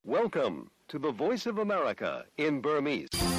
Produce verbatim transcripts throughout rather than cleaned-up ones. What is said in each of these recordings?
Welcome to the Voice of America in Burmese. ။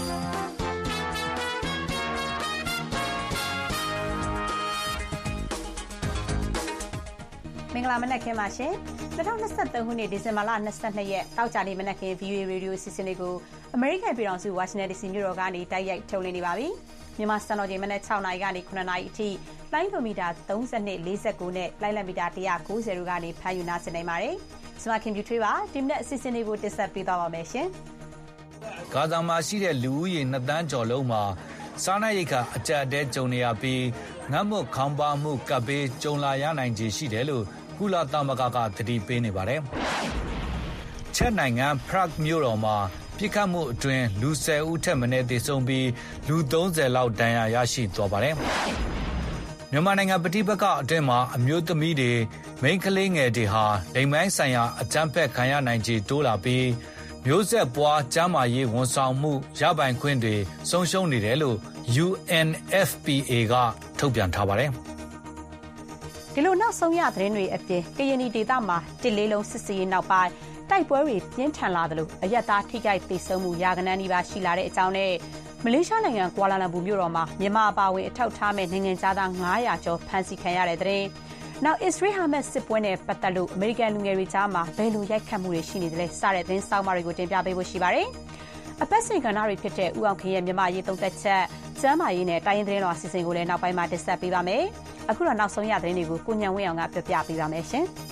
မင်္ဂလာမနက်ခင်းပါရှင်။၂၀၂၃ခုနှစ်ဒီဇင်ဘာလ၂၂ရက်တောက်ကြနေ့မနက်ခင်း ဗီအိုအေ ရေဒီယိုအစီအစဉ်လေးကိုအမေရိကန်ပြည်ထောင်စုဝါရှင်တန်ဒီစီမြို့တော်ကနေတိုက်ရိုက်ထုတ်လွှင့်နေပါပြီ။မြန်မာစံတော်ချိန်မနက်၆နာရီကနေ၇နာရီအထိလိုင်းဒိုမီတာ၃၂ ၄၉နဲ့လိုင်းလံမီတာ၁၉၀တို့ကနေဖမ်းယူနားဆင်နိုင်ပါတယ်။စမခင်ပြူထွေးပါဒီမနက်အစီအစဉ်လေးကိုတင်ဆက်ပေးသွားပါမယ်ရှင်။ဂါဇာမှာရှိတဲ့လူဦးရေ၂သန်းကျော်လုံးမှာစားနပ်ရိက္ခာအကျပ်အတည်းကြုံနေရပြီးငတ်မွတ်ခေါင်းပါမှုကပ်ဘေးကြုံလာရနိုင်ခြေရှိတယ်လို့ကုလသမဂ္ဂကသတိပေးနေပါတယ်။ချက်နိုင်ငံပရဂ်မြို့တော်မှာပြစ်ခတ်မှုအတွင်းလူ၁၀ဦးထက်မနည်းသေဆုံးပြီးလူ၃၀လောက်ဒဏ်ရာရရှိသွားပါတယ်။မြန်မာနိုင်ငံပဋိပက္ခအတွင်းမှာအမျိုးသမီးတွေမိန်းကလေးငယ်တွေဟာလိင်ပိုင်းဆိုင်ရာအကြမ်းဖက်ခံရနိုင်ခြေတိုးလာပြီးမျိုးဆက်ပွားကျန်းမာရေးဝန်ဆောင်မှုရပိုင်ခွင့်တွေဆုံးရှုံးနေတယ်လို့ ယူအန် အက်ဖ် ပီ အေ ကထုတ်ပြန်ထားပါတယ်။ဒီလိုနောက်ဆုံးရသတင်းတွေအပြင်ကရင်နီဒေသမှာတစ်လေးလုံးစစ်စရေးနောက်ပိုင်းတိုက်ပွဲတွေပြင်းထန်လာသလိုအရက်သားထိခိုက်ဒေဆုံးမှုရာဂဏန်းနီးပါးရှိလာတဲ့အကြောင်းနဲ့မလေးရှားနိုင်ငံကွာလာလမ်ပူမြို့တော်မှာမြန်မာအပါအဝင်အထောက်ထားမဲ့နိုင်ငံသား၅၀၀ကျော်ဖမ်းဆီးခံရတဲ့တဲ့။နောက်အစ္စရေးဟာမတ်စစ်ပွဲနဲ့ပတ်သက်လို့အမေရိကန်လူငယ်တွေကြားမှာဘယ်လိုရိုက်ခတ်မှုတွေရှိနေသလဲစတဲ့သတင်းစောင့်မတွေကိုတင်ပြပေးဖို့ရှိပါတယ်။အပတ်စဉ်ကဏ္ဍတွေဖြစ်တဲ့ဥအောင်ခင်ရဲ့မြန်မာရေးသုံးသက်ချက်ကျမ်းမာရေးနဲ့တိုင်းရင်းသတင်းတော်အစီအစဉ်ကိုလည်းနောက်ပိုင်းမှာတင်ဆက်ပေးပါမယ်။အခုတော့နောက်ဆုံးရသတင်းတွေကိုကိုညံဝင်းအောင်ကပြပြပေးပါမယ်ရှင်။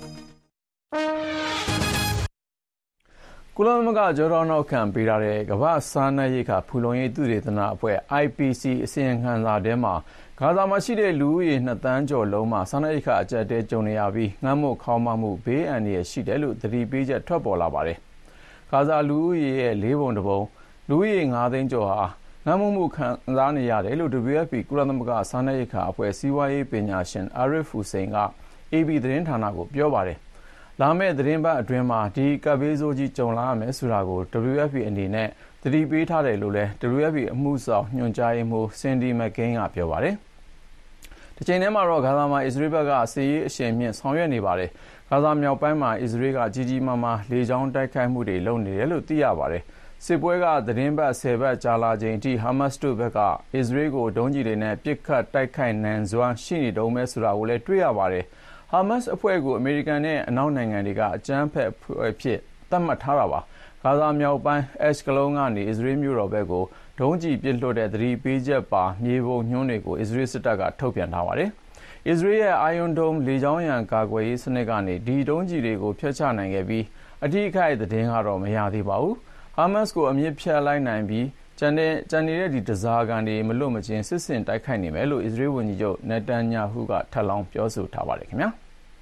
ကုလသမဂ္ဂကြောတော်နောက်ခံပေးထားတဲ့ကမ္ဘာ့စားနပ်ရိက္ခာဖူလုံရေးသုတေသနအဖွဲ့ အိုင် ပီ စီ အစီရင်ခံစာထဲမှာဂါဇာမှာရှိတဲ့လူဦးရေ၂သန်းကျော်လုံးမှာစားနပ်ရိက္ခာအကျပ်အတည်းကြုံနေရပြီးငတ်မွတ်ခေါင်းပါးမှုဘေးအန္တရာယ်ရှိတယ်လို့သတိပေးချက်ထွက်ပေါ်လာပါတယ်။ဂါဇာလူဦးရေရဲ့လေးပုံတစ်ပုံလူဦးရေ၅သိန်းကျော်ဟာငတ်မွတ်မှုခံစားနေရတယ်လို့ ဒဗလ်ယူ အက်ဖ် ပီ ကုလသမဂ္ဂစားနပ်ရိက္ခာအဖွဲ့စီးပွားရေးပညာရှင်အာရစ်ဖ် ဟူစိန်က အေဘီ သတင်းဌာနကိုပြောပါတယ်။လာမယ့်သတင်းပတ်အတွင်းမှာဒီကပ်ဘေးဆိုးကြီးကြုံလာရမယ်ဆိုတာကို ဒဗလ်ယူ အက်ဖ် ပီ အနေနဲ့သတိပေးထားတယ်လို့လည်း ဒဗလ်ယူ အက်ဖ် ပီ အမှုဆောင်ညွှန်ကြားရေးမှူးစင်ဒီမက်ကိန်းကပြောပါတယ်။တစ်ချိန်တည်းမှာတော့ဂါဇာမှာအစ္စရေးဘက်ကစစ်ရေးအရှိန်မြင့်ဆောင်ရွက်နေပါတယ်။ဂါဇာမြောက်ပိုင်းမှာအစ္စရေးကကြီးကြီးမားမားလေကြောင်းတိုက်ခိုက်မှုတွေလုပ်နေတယ်လို့သိရပါတယ်။စစ်ပွဲကသတင်းပတ်၁၀ပတ်ကြာလာချိန်ထိဟာမတ်စ်တို့ဘက်ကအစ္စရေးကိုဒုံးကျည်တွေနဲ့ပစ်ခတ်တိုက်ခိုက်နိုင်စွမ်းရှိနေတုန်းပဲဆိုတာကိုလည်းတွေ့ရပါတယ်။ဟာမတ်စ်အဖွဲ့ကိုအမေရိကန်နဲ့အနောက်နိုင်ငံတွေကအကြမ်းဖက်အဖွဲ့ဖြစ်သတ်မှတ်ထားတာပါ။ဂါဇာမြောက်ပိုင်းအက်ရှ်ကလုန်းကနေအစ္စရေးမြို့တော်ဘက်ကိုဒုံးကျည်ပစ်လွှတ်တဲ့သတိပေးချက်ပါမြေပုံညွှန်းတွေကိုအစ္စရေးစစ်တပ်ကထုတ်ပြန်ထားပါတယ်။အစ္စရေးရဲ့ Iron Dome လေကြောင်းရန်ကာကွယ်ရေးစနစ်ကနေဒီဒုံးကျည်တွေကိုဖျက်ချနိုင်ခဲ့ပြီးအထိအခိုက်သတင်းကတော့မရသေးပါဘူး။ဟာမတ်စ်ကိုအမြင့်ဖြတ်လိုက်နိုင်ပြီးကျန်တဲ့ကျန်နေတဲ့ဒီတစားကန်တွေမလွတ်မချင်းစစ်ဆင်တိုက်ခိုက်နေမယ်လို့အစ္စရေးဝန်ကြီးချုပ်နေတန်ညာဟုကထပ်လောင်းပြောဆိုထားပါတယ်ခင်ဗျာ။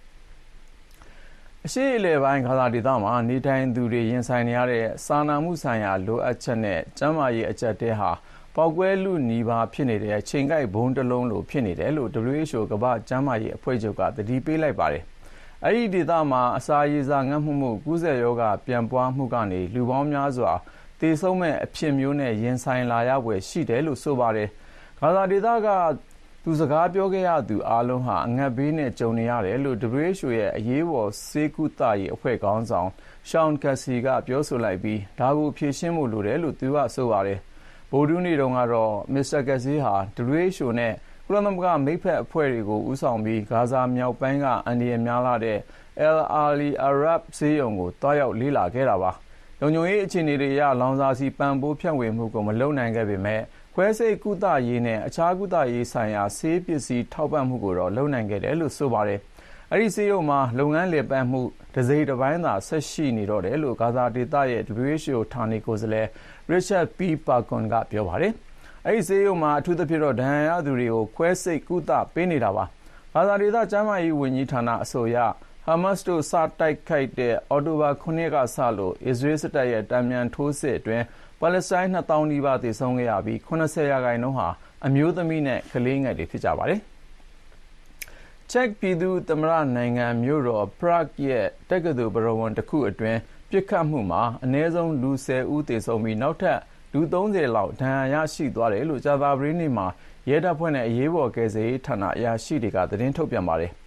အရှေ့အလယ်ပိုင်းဂါဇာဒေသမှာနေထိုင်သူတွေရင်ဆိုင်နေရတဲ့စာနာမှုဆိုင်ရာလိုအပ်ချက်နဲ့ကျန်းမာရေးအကျပ်အတည်းဟာပေါက်ကွဲလူနီးပါးဖြစ်နေတဲ့ချိန်ကိုက်ဘုံတစ်လုံးလိုဖြစ်နေတယ်လို့ ဒဗလ်ယူ အေချ် အို ကမ္ဘာ့ကျန်းမာရေးအဖွဲ့ချုပ်ကသတိပေးလိုက်ပါတယ်။အဲဒီဒေသမှာအစာရေစာငတ်မှုမှုကူးစက်ရောဂါပြန့်ပွားမှုကနေလူပေါင်းများစွာသေဆုံးမဲ့အဖြစ်မျိုးနဲ့ရင်ဆိုင်လာရပွဲရှိတယ်လို့ဆိုပါတယ်။ဂါဇာဒေသကသူစကားပြောခဲ့ရသူအားလုံးဟာအငတ်ဘေးနဲ့ကြုံနေရတယ်လို့ ဒဗလ်ယူ အေချ် အို ရဲ့အရေးပေါ်ဆေးကုသရေးအဖွဲ့ခေါင်းဆောင်ရှောင်းကက်စီကပြောဆိုလိုက်ပြီးဒါကိုဖြေရှင်းဖို့လိုတယ်လို့သူကဆိုပါတယ်။ဗုဒ္ဓဟူးနေ့တုန်းကတော့မစ္စတာကက်စီဟာ ဒဗလ်ယူ အေချ် အို နဲ့ကုလသမဂ္ဂမိတ်ဖက်အဖွဲ့တွေကိုဦးဆောင်ပြီးဂါဇာမြောက်ပိုင်းကအန္တရာယ်များလာတဲ့အယ်အာလီအာရပ်ဆေးရုံကိုတွားရောက်လေ့လာခဲ့တာပါ။လုံခြုံရေးအခြေအနေတွေအရလောင်စာဆီပံ့ပိုးဖြန့်ဝေမှုကိုမလုပ်နိုင်ခဲ့ပေမဲ့ခွဲစိတ်ကုသရေးနဲ့အခြားကုသရေးဆိုင်ရာဆေးပစ္စည်းထောက်ပံ့မှုကိုတော့လုပ်နိုင်ခဲ့တယ်လို့ဆိုပါတယ်။အဲဒီဆေးရုံမှာလုပ်ငန်းလည်ပတ်မှုတစ်စိတ်တစ်ပိုင်းသာဆက်ရှိနေတော့တယ်လို့ဂါဇာဒေသရဲ့ ဒဗလ်ယူ အေချ် အို ဌာနေကိုယ်စားလှယ်ရစ်ချတ် ပီ ပါကွန်ကပြောပါတယ်။အဲဒီဆေးရုံမှာအထူးသဖြင့်တော့ဒဏ်ရာရသူတွေကိုခွဲစိတ်ကုသပေးနေတာပါ။ဂါဇာဒေသကျန်းမာရေးဝန်ကြီးဌာနအဆိုအရဟာမတ်စ်တို့စတိုက်ခိုက်တဲ့အောက်တိုဘာခုနှစ်ရက်ကစလို့အစ္စရေးစစ်တပ်ရဲ့တန်ပြန်ထိုးစစ်အတွင်းပါလက်စတိုင်းနှစ်သောင်းနီးပါးသေဆုံးခဲ့ရပြီး၇၀ရာခိုင်နှုန်းဟာအမျိုးသမီးနဲ့ကလေးငယ်တွေဖြစ်ကြပါတယ်။ချက်ပြည်သူ့သမ္မတနိုင်ငံမြို့တော်ပရဂ်ရဲ့တက္ကသိုလ်ဘရဝဏ်တစ်ခုအတွင်းပစ်ခတ်မှုမှာအနည်းဆုံးလူ၁၀ဦးသေဆုံးပြီးနောက်ထပ်လူ၃၀လောက်ဒဏ်ရာရရှိသွားတယ်လို့ကြာသပတေးနေ့မှာရဲတပ်ဖွဲ့နဲ့အရေးပေါ်ကယ်ဆယ်ရေးဌာနအရာရှိတွေကသတင်းထုတ်ပြန်ပါတယ်။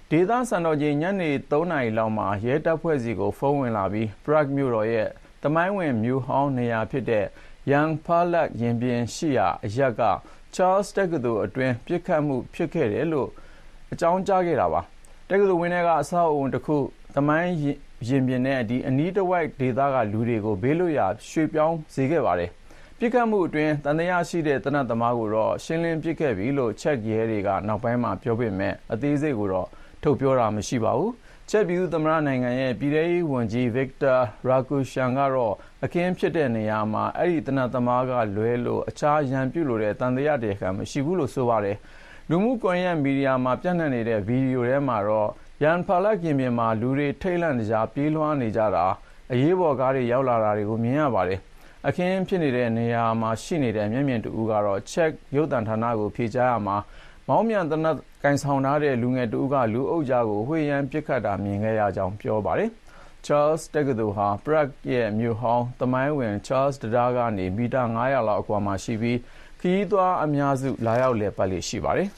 ဒေသစံတော်ချိန်ညနေသုံးနာရီလောက်မှာရဲတပ်ဖွဲ့စီကိုဖုန်းဝင်လာပြီး Prague မြို့တော်ရဲ့သမိုင်းဝင်မြို့ဟောင်းနေရာဖြစ်တဲ့ Jan Palach ရင်ပြင်ရှိရာအရပ်က Charles တက္ကသိုလ်အတွင်းပစ်ခတ်မှုဖြစ်ခဲ့တယ်လို့အကြောင်းကြားခဲ့တာပါတက္ကသိုလ်ဝင်းထဲကအဆောက်အုံတစ်ခုသမိုင်းရင်ပြင်နဲ့ဒီအနီးတစ်ဝိုက်ဒေသကလူတွေကိုဘေးလွတ်ရာရွှေ့ပြောင်းစေခဲ့ပါတယ်ပစ်ခတ်မှုအတွင်းတန်တရားရှိတဲ့တနက်သမားကိုတော့ရှင်းလင်းပစ်ခဲ့ပြီလို့ချက်ရဲတွေကနောက်ပိုင်းမှာပြောပေမဲ့အသေးစိတ်ကိုတော့ထုတ်ပြောတာမရှိပါဘူးချက်ပြည်သူ့သမ္မတနိုင်ငံရဲ့ပြည်ထောင်စုဝန်ကြီး Viktor Rakushan ကတော့အခင်းဖြစ်တဲ့နေရာမှာအဲ့ဒီတနက်သမားကလွဲလို့အခြားရန်ပြုလို့တဲ့တန်တရားတွေခံမရှိဘူးလို့ဆိုပါတယ်လူမှုကွန်ရက်မီဒီယာမှာပြန့်နှံ့နေတဲ့ဗီဒီယိုထဲမှာတော့ရန်ဖာလက်ခင်ပြင်မှာလူတွေထိတ်လန့်ကြပြေးလွှားနေကြတာအရေးပေါ်ကားတွေရောက်လာတာတွေကိုမြင်ရပါတယ်အခင်းဖြစ်နေတဲ့နေရာမှာရှိနေတဲ့မျက်မြင်တူကတော့ချက်ရုပ်သံဌာနကိုဖြေကြားရမှာမောင်းမြန်တနက်ကန်ဆောင်ထားတဲ့လူငယ်တူကလူအုပ်ကြားကိုဝှေ့ရမ်းပစ်ခတ်တာမြင်ခဲ့ရကြောင်းပြောပါတယ်။ Charles တက္ကသိုလ်ဟာ Prague ရဲ့မြို့ဟောင်းသမိုင်းဝင် Charles တံတားကနေမီတာငါးရာလောက်အကွာမှာရှိပြီးခရီးသွားအများစုလာရောက်လည်ပတ်လေ့ရှိပါတယ်။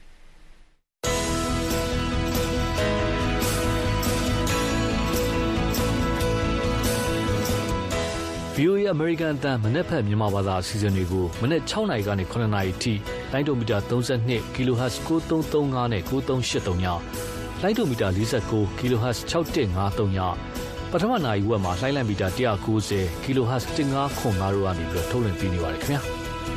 ဗွီအိုအေ American အသံမနက်ဖြန်မြန်မာဘာသာအစီအစဉ်တွေကိုမနက်၆နာရီကနေ၇နာရီအထိလိုင်းဒိုမီတာသုံး၂ kHz ကိုသုံးသုံးငါးနဲ့ကိုသုံးရှစ်သုံးညလိုင်းဒိုမီတာ၄၉ kHz ၆၁၅သုံးညပထမနာရီဝက်မှာလိုင်းလံမီတာ၁၉၀ kHz ၁၅ခွန်ငါတို့ကနေပြီးတော့ထုတ်လွှင့်ပေးနေပါတယ်ခင်ဗျာ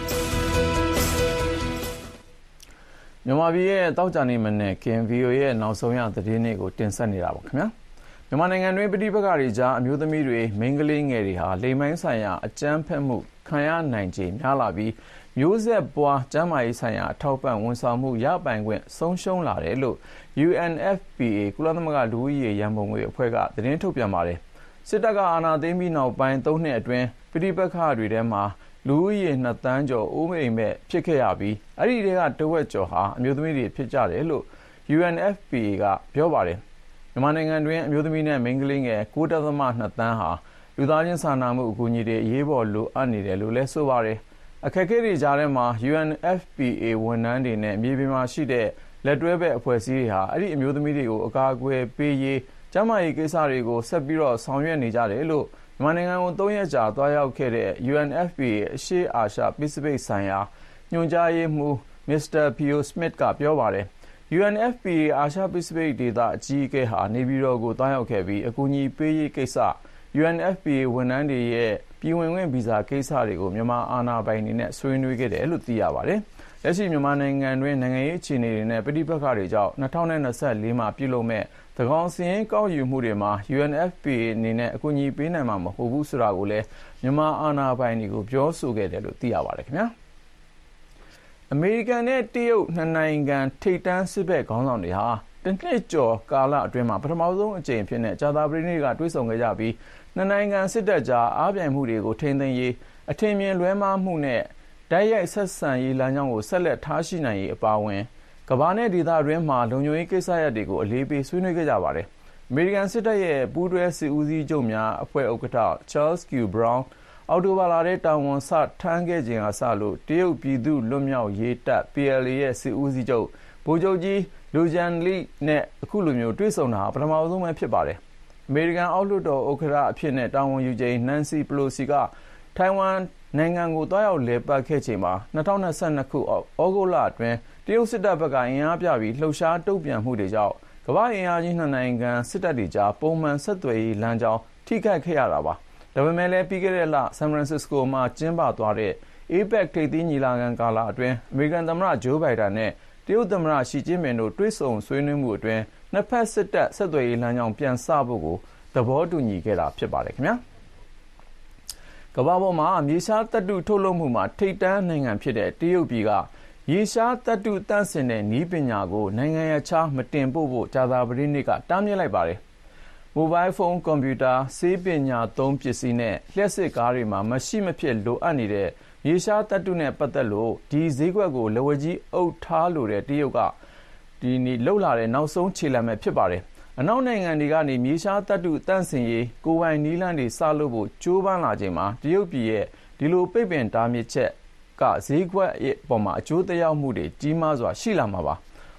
မြန်မာပြည်ရဲ့တောက်ကြနေမနေ့ကင် ဗီအိုအေရဲ့နောက်ဆုံးရသတင်းတွေကိုတင်ဆက်နေတာပါခင်ဗျာမြန်မာနိုင်ငံတွင်းပဋိပက္ခတွေကြားအမျိုးသမီးတွေမိန်းကလေးငယ်တွေဟာလိင်ပိုင်းဆိုင်ရာအကြမ်းဖက်မှုခံရနိုင်ခြေများလာပြီးမျိုးဆက်ပွားကျန်းမာရေးဆိုင်ရာအထောက်ပံ့ဝန်ဆောင်မှုရပိုင်ခွင့်ဆုံးရှုံးလာတယ်လို့ U N F P A ကုလသမဂ္ဂလူဦးရေရန်ပုံငွေအဖွဲ့ကသတင်းထုတ်ပြန်ပါတယ်စစ်တပ်ကအာဏာသိမ်းပြီးနောက်ပိုင်းသုံးနှစ်အတွင်းပဋိပက္ခတွေထဲမှာလူဦးရေနှစ်သန်းကျော်အိုးအိမ်မဲ့ဖြစ်ခဲ့ရပြီးအဲ့ဒီတွေကတဝက်ကျော်ဟာအမျိုးသမီးတွေဖြစ်ကြတယ်လို့ U N F P A ကပြောပါတယ်မြန်မာနိုင်ငံတွင်အမျိုးသမီးနဲ့မိန်းကလေးငယ်၉.၂ သန်းဟာလူသားချင်းစာနာမှုအကူအညီတွေအရေးပေါ်လိုအပ်နေတယ်လို့လည်းဆိုပါတယ်။အခက်အခဲတွေကြားထဲမှာ U N F P A ဝန်ထမ်းတွေနဲ့မြေပြင်မှာရှိတဲ့လက်တွဲဘက်အဖွဲ့အစည်းတွေဟာအဲ့ဒီအမျိုးသမီးတွေကိုအကာအကွယ်ပေးရေးကျန်းမာရေးကိစ္စတွေကိုဆက်ပြီးတော့ဆောင်ရွက်နေကြတယ်လို့မြန်မာနိုင်ငံကိုသုံးရက်ကြာတွားရောက်ခဲ့တဲ့ U N F P A အရှေ့အာရှပစိဖိတ်ဆိုင်ရာညွှန်ကြားရေးမှူး မစ္စတာ Theo Smith ကပြောပါတယ်။ U N F P A အာရှပစိဖိတ်ဒေသအကြီးအကဲဟာနေပြည်တော်ကိုတွားရောက်ခဲ့ပြီးအကူအညီပေးရေးကိစ္စ U N F P A ဝန်ထမ်းတွေရဲ့ပြည်ဝင်ခွင့်ဗီဇာကိစ္စတွေကိုမြန်မာအာဏာပိုင်တွေနဲ့ဆွေးနွေးခဲ့တယ်လို့သိရပါတယ်။လက်ရှိမြန်မာနိုင်ငံတွင်းနိုင်ငံရေးအခြေအနေတွေနဲ့ပြည်ပခါတွေကြောင့်၂၀၂၄မှာပြုလုပ်မဲ့သန်းခေါင်စည်ရင်းကောက်ယူမှုတွေမှာ U N F P A အနေနဲ့အကူအညီပေးနိုင်မှာမဟုတ်ဘူးဆိုတာကိုလည်းမြန်မာအာဏာပိုင်တွေကိုပြောဆိုခဲ့တယ်လို့သိရပါတယ်ခင်ဗျာ။အမေရိကန်နဲ့တရုတ်နှစ်နိုင်ငံထိပ်တန်းစစ်ဘက်ခေါင်းဆောင်တွေဟာတနှစ်ကျော်ကာလအတွင်းမှာပထမဆုံးအကြိမ်ဖြစ်တဲ့ကြာသပတေးနေ့ကတွေ့ဆုံခဲ့ကြပြီးနှစ်နိုင်ငံစစ်တပ်ကြားအားပြိုင်မှုတွေကိုထိန်းသိမ်းရေးအထင်မြင်လွဲမှားမှုနဲ့တိုက်ရိုက်ဆက်ဆံရေးလမ်းကြောင်းကိုဆက်လက်ထားရှိနိုင်ရေးအပါအဝင်ကမ္ဘာနဲ့ဒေသတွင်းမှာလုံခြုံရေးကိစ္စရပ်တွေကိုအလေးပေးဆွေးနွေးခဲ့ကြပါတယ်။အမေရိကန်စစ်တပ်ရဲ့ပူးတွဲစစ်ဦးစီးချုပ်များအဖွဲ့ဥက္ကဋ္ဌ Charles Q. Brown အော်တိုဘာလထဲတာဝန်စထမ်းခဲ့ခြင်းကစလို့တရုတ်ပြည်သူ့လွတ်မြောက်ရေးတပ် P L A ရဲ့စစ်ဦးစီးချုပ်ဗိုလ်ချုပ်ကြီးလူဂျန်လီနဲ့အခုလိုမျိုးတွေ့ဆုံတာပထမဆုံးပဲဖြစ်ပါတယ်။အမေရိကန်အောက်လွှတ်တော်ဥက္ကဋ္ဌအဖြစ်နဲ့တာဝန်ယူချိန် Nancy Pelosi ကထိုင်ဝမ်နိုင်ငံကိုတွားရောက်လည်ပတ်ခဲ့ချိန်မှာ၂၀၂၂ခုဩဂုတ်လအတွင်းတရုတ်စစ်တပ်ဘက်ကအင်အားပြပြီးလှုပ်ရှားတုံ့ပြန်မှုတွေကြောင့်ကမ္ဘာ့အင်အားကြီးနှစ်နိုင်ငံစစ်တပ်တွေကြားပုံမှန်ဆက်သွယ်ရေးလမ်းကြောင်းထိခိုက်ခဲ့ရတာပါ။ဒါပေမဲ့လည်းပြီးခဲ့တဲ့လဆန်ဖရန်စစ္စကိုမှာကျင်းပသွားတဲ့ A PEC ထိပ်သီးညီလာခံကာလအတွင်းအမေရိကန်သမ္မတဂျိုးဘိုင်ဒန်နဲ့တရုတ်သမ္မတရှီကျင်းပင်တို့တွေ့ဆုံဆွေးနွေးမှုအတွင်းနှစ်ဖက်စစ်တပ်ဆက်သွယ်ရေးလမ်းကြောင်းပြန်စဖို့ကိုသဘောတူညီခဲ့တာဖြစ်ပါတယ်ခင်ဗျာ။ကမ္ဘာပေါ်မှာမြေရှားသတ္တုထုတ်လုပ်မှုမှာထိပ်တန်းနိုင်ငံဖြစ်တဲ့တရုတ်ပြည်ကရေရှားသတ္တုတန့်စင်တဲ့နည်းပညာကိုနိုင်ငံရခြားမတင်ပို့ဖို့ကြာသပတေးနေ့ကတားမြစ်လိုက်ပါတယ်။မိုဘိုင်းဖုန်းကွန်ပျူတာဆေးပညာသုံးပစ္စည်းနဲ့လျှက်စစ်ကားတွေမှာမရှိမဖြစ်လိုအပ်နေတဲ့ရေရှားသတ္တုနဲ့ပတ်သက်လို့ဒီဈေးကွက်ကိုလက်ဝဲကြီးအုပ်ထားလိုတဲ့တရုတ်ကဒီနေ့လှုပ်လာတဲ့နောက်ဆုံးခြေလှမ်းပဲဖြစ်ပါတယ်။အနောက်နိုင်ငံတွေကနေမြေရှားသတ္တုတန့်စင်ရေးကိုယ်ပိုင်နည်းလမ်းတွေစလုပ်ဖို့ကြိုးပမ်းလာချိန်မှာတရုတ်ပြည်ရဲ့ဒီလိုပိတ်ပင်တားမြစ်ချက်ကဈေးကွက်ရဲ့ပေါ်မှာအကျိုးသက်ရောက်မှုတွေကြီးမားစွာရှိလာမှာပါ။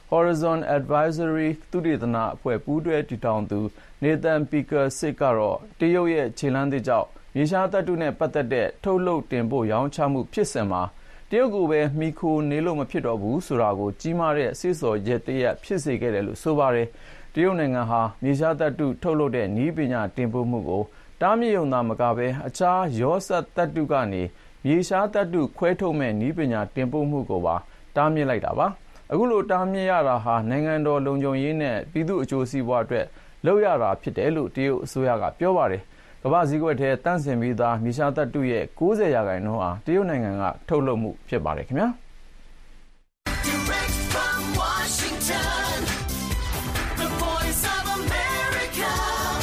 Horizon Advisory သုတေသနအဖွဲ့ပူးတွဲတည်ထောင်သူ Nathan Peterson ကတော့တရုတ်ရဲ့ခြေလှမ်းသစ်ကြောင့်မြေရှားသတ္တုနဲ့ပတ်သက်တဲ့ထုတ်လုပ်တင်ပို့ရောင်းချမှုဖြစ်စဉ်မှာတရုတ်ကိုပဲမိခိုနေလို့မဖြစ်တော့ဘူးဆိုတာကိုကြီးမားတဲ့စေ့ဆော်ရက်တရက်ဖြစ်စေခဲ့တယ်လို့ဆိုပါတယ်။တရုတ်နိုင်ငံဟာမြေရှားသတ္တုထုတ်လုပ်တဲ့နည်းပညာတင်ပို့မှုကိုတားမြစ်ရုံသာမကဘဲအခြားရောစပ်သတ္တုကနေမြေရှားသတ္တုခွဲထုတ်မဲ့နည်းပညာတင်ပို့မှုကိုပါတားမြစ်လိုက်တာပါ။အခုလိုတားမြစ်ရတာဟာနိုင်ငံတော်လုံခြုံရေးနဲ့ပြည်သူ့အကျိုးစီးပွားအတွက်လုပ်ရတာဖြစ်တယ်လို့တရုတ်အစိုးရကပြောပါတယ်။ကမ္ဘာစည်းကွက်ထဲတန့်စင်ပြီးသားမြေရှားသတ္တုရဲ့၉၀ရာခိုင်နှုန်းဟာတရုတ်နိုင်ငံကထုတ်လုပ်မှုဖြစ်ပါတယ်ခင်ဗျာ။ Direct from Washington, the voice of America,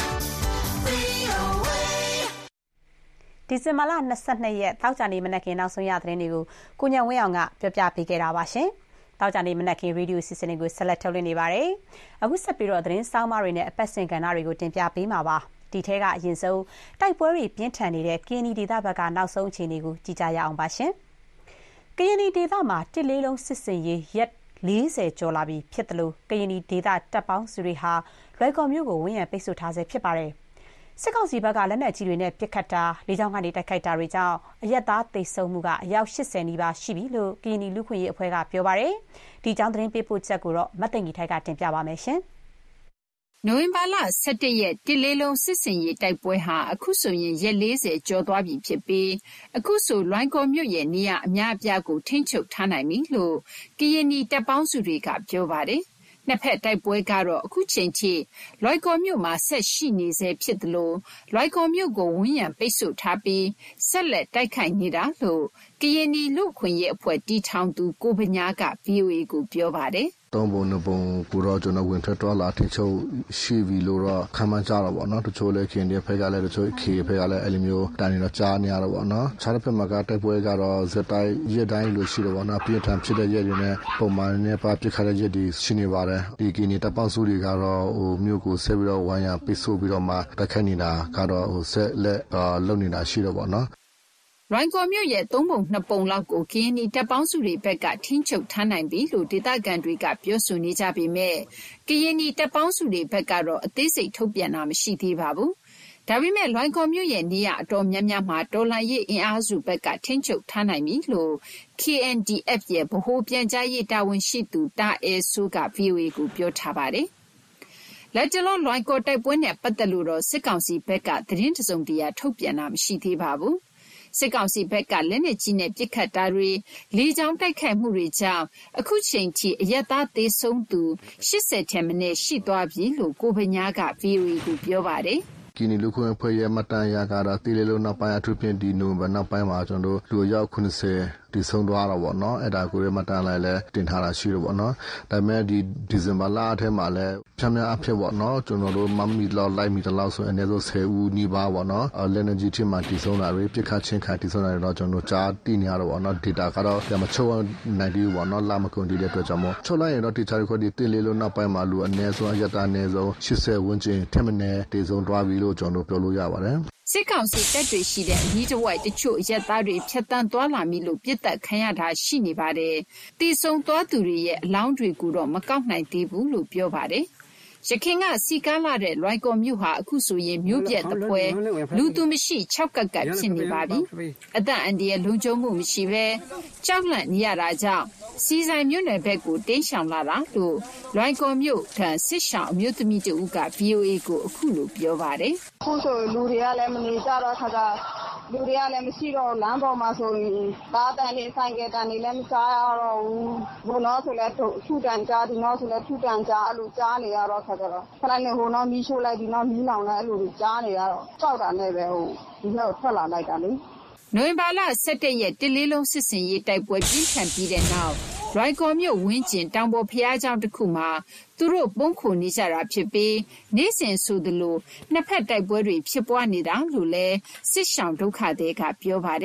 V O A ဒီဇင်ဘာလ၂၂ရက်တောက်ကြနေမနက်ခင်းနောက်ဆုံးရသတင်းတွေကိုကိုညံဝင်းအောင်ကပြောပြပေးခဲ့တာပါရှင်။တောက်ကြနေမနက်ခင်းရေဒီယိုစီစဉ်တွေကိုဆက်လက်ထုတ်လွှင့်နေပါတယ်။အခုဆက်ပြီးတော့သတင်းစောင်းမတွေနဲ့အပတ်စဉ်ကဏ္ဍတွေကိုတင်ပြပေးမှာပါ။ဒီထဲကအရင်ဆုံးတိုက်ပွဲတွေပြင်းထန်နေတဲ့ကရင်နီဒေသဘက်ကနောက်ဆုံးအခြေအနေကိုကြည့်ကြရအောင်ပါရှင်။ကရင်နီဒေသမှာတစ်လေးလုံးစစ်စင်ရေးရက်၄၀ကျော်လာပြီဖြစ်တယ်လို့ကရင်နီဒေသတပ်ပေါင်းစုတွေဟာလွိုင်ကော်မြို့ကိုဝန်ရံပိတ်ဆို့ထားဆဲဖြစ်ပါတယ်။စစ်ကောင်စီဘက်ကလက်နက်ကြီးတွေနဲ့ပစ်ခတ်တာလေကြောင်းကနေတိုက်ခိုက်တာတွေကြောင့်အရက်သားသေဆုံးမှုကအယောက်၈၀နီးပါးရှိပြီလို့ကရင်နီလူခွင့်ရေးအဖွဲ့ကပြောပါတယ်။ဒီကြောင်းသတင်းပေးပို့ချက်ကိုတော့မတ်သိင်ကြီးထိုက်ကတင်ပြပါမယ်ရှင်။နိုဝင်ဘာလ၁၁ရက်တစ်လေးလုံးစစ်စင်ရေးတိုက်ပွဲဟာအခုဆိုရင်ရက်၄၀ကျော်သွားပြီဖြစ်ပြီးအခုဆိုလွိုင်ကော်မြို့ရဲ့နေရာအများအပြားကိုထိန်းချုပ်ထားနိုင်ပြီလို့ကရင်နီတပ်ပေါင်းစုတွေကပြောပါတယ်။နှစ်ဖက်တိုက်ပွဲကတော့အခုချိန်ထိလွိုင်ကော်မြို့မှာဆက်ရှိနေဆဲဖြစ်တယ်လို့လွိုင်ကော်မြို့ကိုဝန်ရံပိတ်ဆို့ထားပြီးဆက်လက်တိုက်ခိုက်နေတာလို့ကရင်နီလူခွင့်ရေးအဖွဲ့တီထောင်သူကိုဗညာက ဗွီအိုအေကိုပြောပါတယ်။သုံးပုံနှစ်ပုံကိုတော့ကျွန်တော်ဝင်ထွက်တော့လာထင်ချုပ်ရှိပြီလို့တော့ခံမှန်းကြတော့ဗောနော်တချို့လည်းခင်တဲ့ဖက်ကလည်းတချို့ခေဖက်ကလည်းအဲ့လိုမျိုးတန်နေတော့ကြားနေရတော့ဗောနော်ခြားတစ်ဖက်မှာကတိုက်ပွဲကတော့ဇက်တိုင်းရက်တိုင်းလို့ရှိတော့ဗောနော်ပြင်းထန်ဖြစ်တဲ့ရက်တွေနဲ့ပုံမှန်နဲ့ပါပြစ်ခတ်တဲ့ရက်တွေရှိနေပါတယ်ဒီကင်းတပ်ပေါင်းစုတွေကတော့ဟိုမြို့ကိုဆက်ပြီးတော့ဝိုင်းရပိတ်ဆို့ပြီးတော့မှတိုက်ခိုက်နေတာကတော့ဟိုဆက်လက်လုံနေတာရှိတော့ဗောနော်လွိုင်ကော်မြို့ရဲ့သုံးပုံနှစ်ပုံလောက်ကိုကရင်နီတပ်ပေါင်းစုတွေဘက်ကထိန်းချုပ်ထားနိုင်ပြီလို့ဒေသခံတွေကပြောဆိုနေကြပေမဲ့ကရင်နီတပ်ပေါင်းစုတွေဘက်ကတော့အသေးစိတ်ထုတ်ပြန်တာမရှိသေးပါဘူး။ဒါပေမဲ့လွိုင်ကော်မြို့ရဲ့နေရာအတော်များများမှာတော်လှန်ရေးအင်အားစုဘက်ကထိန်းချုပ်ထားနိုင်ပြီလို့ K N D F ရဲ့ဗဟိုပြန်ကြားရေးတာဝန်ရှိသူတာအဲဆိုးက ဗွီအိုအေကိုပြောထားပါတယ်။လက်တလုံးလွိုင်ကော်တိုက်ပွဲနဲ့ပတ်သက်လို့တော့စစ်ကောင်စီဘက်ကသတင်းတစုံတရာထုတ်ပြန်တာမရှိသေးပါဘူး။စစ်ကောင်စီဘက်ကလက်နက်ကြီးနဲ့ပစ်ခတ်တာတွေလေကြောင်းတိုက်ခိုက်မှုတွေကြောင့်အခုချိန်ထိအရက်သားသေဆုံးသူ၈၀ထက်မနည်းရှိသွားပြီလို့ကိုဗညာက ဗွီအိုအေကိုပြောပါတယ်ကင်းနီလူခွင့်ဖွဲ့ရဲ့မတန်ရကတော့တီလေးလုံးနောက်ပိုင်းအထူးဖြင့်ဒီနိုဝင်ဘာနောက်ပိုင်းမှာကျွန်တော်တို့လူရောက်၉၀ဒီဆုံးသွားတော့ဗောနော်အဲ့ဒါကိုရမတန်လိုက်လဲတင်ထားတာရှိတော့ဗောနော်ဒါပေမဲ့ဒီဒီဇင်ဘာလအထက်မှာလဲဖြမ်းဖြမ်းအဖြစ်ဗောနော်ကျွန်တော်တို့မမီလောက်လိုက်မီတလောက်ဆိုအနည်းဆုံး၁၀ဦးနီးပါးဗောနော်လက်နက်ကြီးထင်မှတီဆုံးတာတွေပြစ်ခတ်ချင်းခါတီဆုံးတာတွေတော့ကျွန်တော်တို့ကြားတည်နေရတော့ဗောနော် data ကတော့မချုပ်နိုင်ဘူးဗောနော်လာမကုန်တဲ့အတွက်ကြောင့်မို့ချုပ်လိုက်ရင်တော့ teacher တွေဒီတင်လေးလုံးနောက်ပိုင်းမှာလူအနည်းဆုံးအရတာအနည်းဆုံး၈၀ဝန်းကျင်ထက်မနည်းတီဆုံးသွားပြီလို့ကျွန်တော်တို့ပြောလို့ရပါတယ်စစ်ကောင်စီတပ်တွေရှိတဲ့အနီးတစ်ဝိုက်တချို့ရက်သားတွေဖြတ်တန်းသွားလာမိလို့ပြစ်တက်ခံရတာရှိနေပါတယ်။တီဆုံသွားသူတွေရဲ့အလောင်းတွေကိုတော့မကောက်နိုင်သေးဘူးလို့ပြောပါတယ်။ရခင်ကစီကားလာတဲ့လွိုင်ကော်မြို့ဟာအခုဆိုရင်မြို့ပြက်တပွဲလူသူမရှိ၆ကက်ကက်ဖြစ်နေပါပြီ။အသက်အန္တရာယ်လုံခြုံမှုမရှိဘဲကြောက်လန့်နေရတာကြောင့်စီဆိုင်မြို့နယ်ဘက်ကိုတင်းရှောင်လာတာလို့လွိုင်ကော်မြို့ကစစ်ရှောင်အမျိုးသမီးတဦးက ဗွီအိုအေကိုအခုလိုပြောပါတယ်။အခုဆိုလူတွေကလည်းမနေကြတော့ခါကလူတွေကလည်းမရှိတော့လမ်းပေါ်မှာဆိုရင်ကားတန်နေဆိုင်ကတန်နေလည်းမစားရတော့ဘူးဘုံတော့ဆိုလည်းထူတန်ကြားဒီတော့ဆိုလည်းထူတန်ကြားအဲ့လိုကြားနေရတော့ခါကြတော့ခဏနေဟိုတော့မီးရှို့လိုက်ဒီတော့မီးလောင်လိုက်အဲ့လိုကြားနေရတော့ကြောက်တာနဲ့ပဲဟိုဒီတော့ထွက်လာလိုက်တာလေနိုဝင်ဘာလ၁၁ရက်တစ်လေးလုံးစစ်စင်ရေးတိုက်ပွဲပြင်းထန်ပြီးတဲ့နောက်လွိုင်ကော်မြို့ဝင်းကျင်တောင်ပေါ်ဖျားကျောင်းတစ်ခုမှာသူတို့ပုံခုနေကြတာဖြစ်ပြီးနေ့စဉ်ဆိုသလိုနှစ်ဖက်တိုက်ပွဲတွေဖြစ်ပွားနေတာလို့လည်းစစ်ရှောင်ဒုက္ခသည်ကပြောပါတယ်